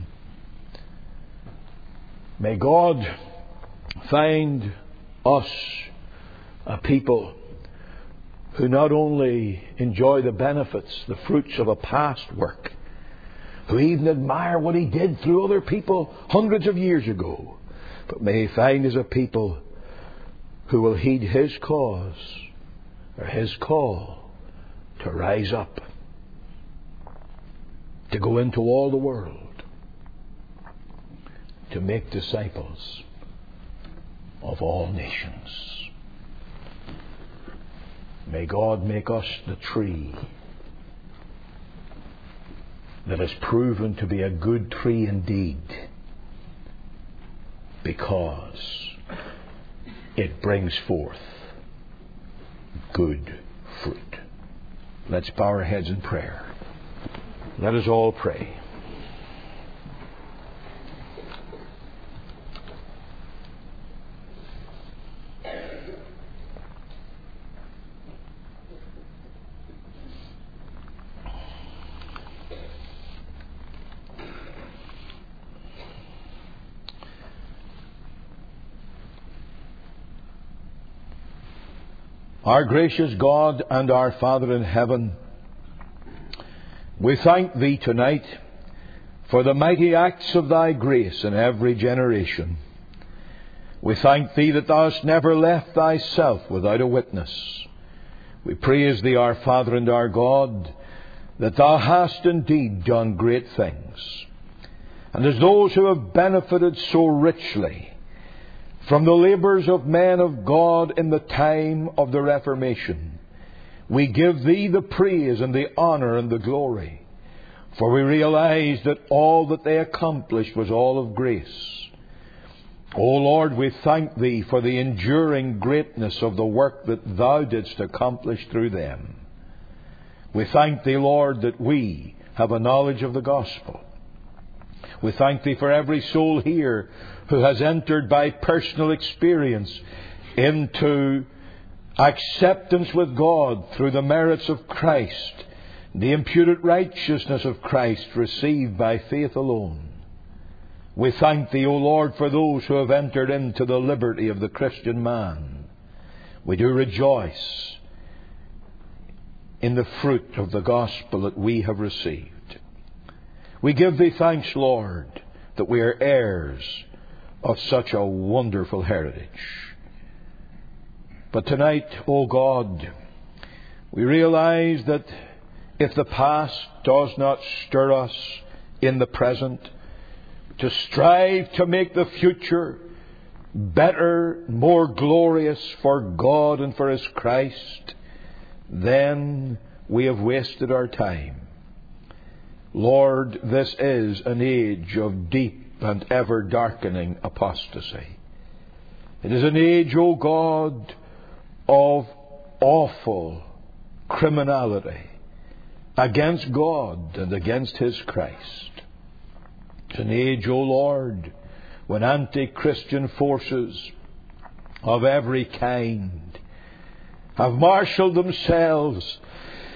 May God find us a people who not only enjoy the benefits, the fruits of a past work, who even admire what He did through other people hundreds of years ago, but may He find us a people who will heed His cause or His call to rise up, to go into all the world, to make disciples of all nations. May God make us the tree that has proven to be a good tree indeed, because it brings forth good fruit. Let's bow our heads in prayer. Let us all pray. Our gracious God and our Father in heaven, we thank Thee tonight for the mighty acts of Thy grace in every generation. We thank Thee that Thou hast never left Thyself without a witness. We praise Thee, our Father and our God, that Thou hast indeed done great things. And as those who have benefited so richly from the labours of men of God in the time of the Reformation, we give Thee the praise and the honour and the glory, for we realize that all that they accomplished was all of grace. O Lord, we thank Thee for the enduring greatness of the work that Thou didst accomplish through them. We thank Thee, Lord, that we have a knowledge of the gospel. We thank Thee for every soul here who has entered by personal experience into acceptance with God through the merits of Christ, the imputed righteousness of Christ received by faith alone. We thank Thee, O Lord, for those who have entered into the liberty of the Christian man. We do rejoice in the fruit of the gospel that we have received. We give Thee thanks, Lord, that we are heirs of such a wonderful heritage. But tonight, O God, we realize that if the past does not stir us in the present to strive to make the future better, more glorious for God and for His Christ, then we have wasted our time. Lord, this is an age of deep and ever darkening apostasy. It is an age, O God, of awful criminality against God and against His Christ. It's an age, O Lord, when anti-Christian forces of every kind have marshalled themselves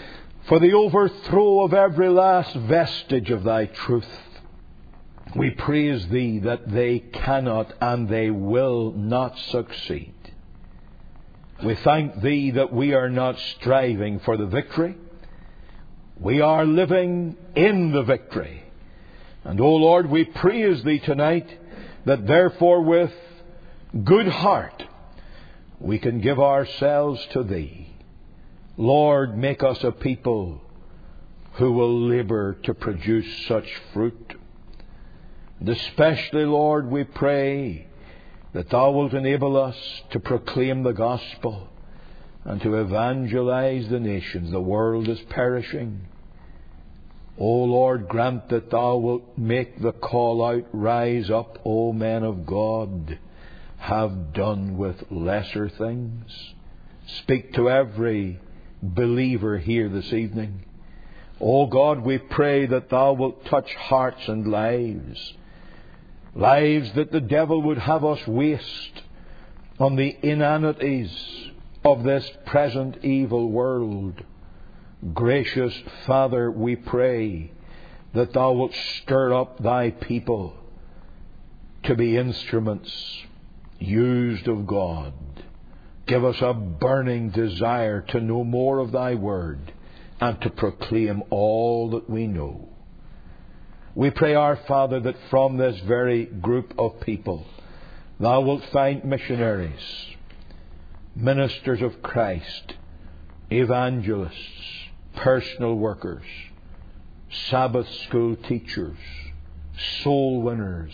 for the overthrow of every last vestige of Thy truth. We praise Thee that they cannot and they will not succeed. We thank Thee that we are not striving for the victory. We are living in the victory. And, O Lord, we praise Thee tonight that therefore with good heart we can give ourselves to Thee. Lord, make us a people who will labour to produce such fruit. And especially, Lord, we pray that Thou wilt enable us to proclaim the gospel and to evangelize the nations. The world is perishing. O Lord, grant that Thou wilt make the call out, rise up, O men of God, have done with lesser things. Speak to every believer here this evening. O God, we pray that Thou wilt touch hearts and lives. Lives that the devil would have us waste on the inanities of this present evil world. Gracious Father, we pray that Thou wilt stir up Thy people to be instruments used of God. Give us a burning desire to know more of Thy Word and to proclaim all that we know. We pray, our Father, that from this very group of people Thou wilt find missionaries, ministers of Christ, evangelists, personal workers, Sabbath school teachers, soul winners,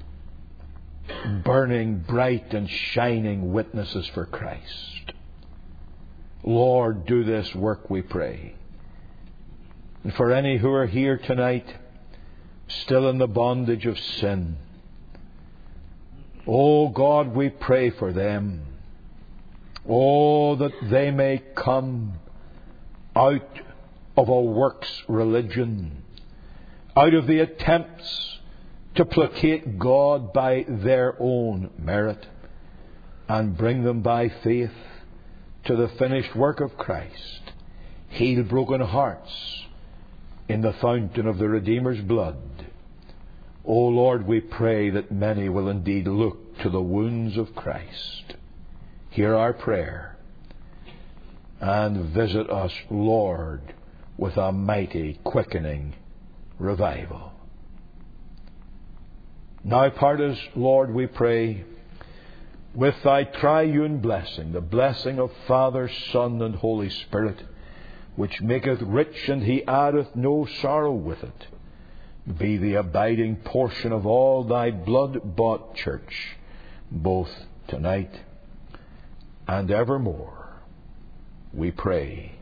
burning bright and shining witnesses for Christ. Lord, do this work, we pray. And for any who are here tonight, still in the bondage of sin, oh God, we pray for them. Oh, that they may come out of a works religion, out of the attempts to placate God by their own merit, and bring them by faith to the finished work of Christ. Heal broken hearts in the fountain of the Redeemer's blood. O Lord, we pray that many will indeed look to the wounds of Christ. Hear our prayer and visit us, Lord, with a mighty quickening revival. Now part us, Lord, we pray, with Thy triune blessing, the blessing of Father, Son, and Holy Spirit, which maketh rich, and He addeth no sorrow with it, be the abiding portion of all Thy blood-bought church, both tonight and evermore, we pray,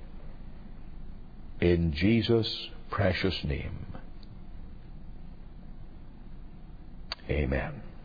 in Jesus' precious name. Amen.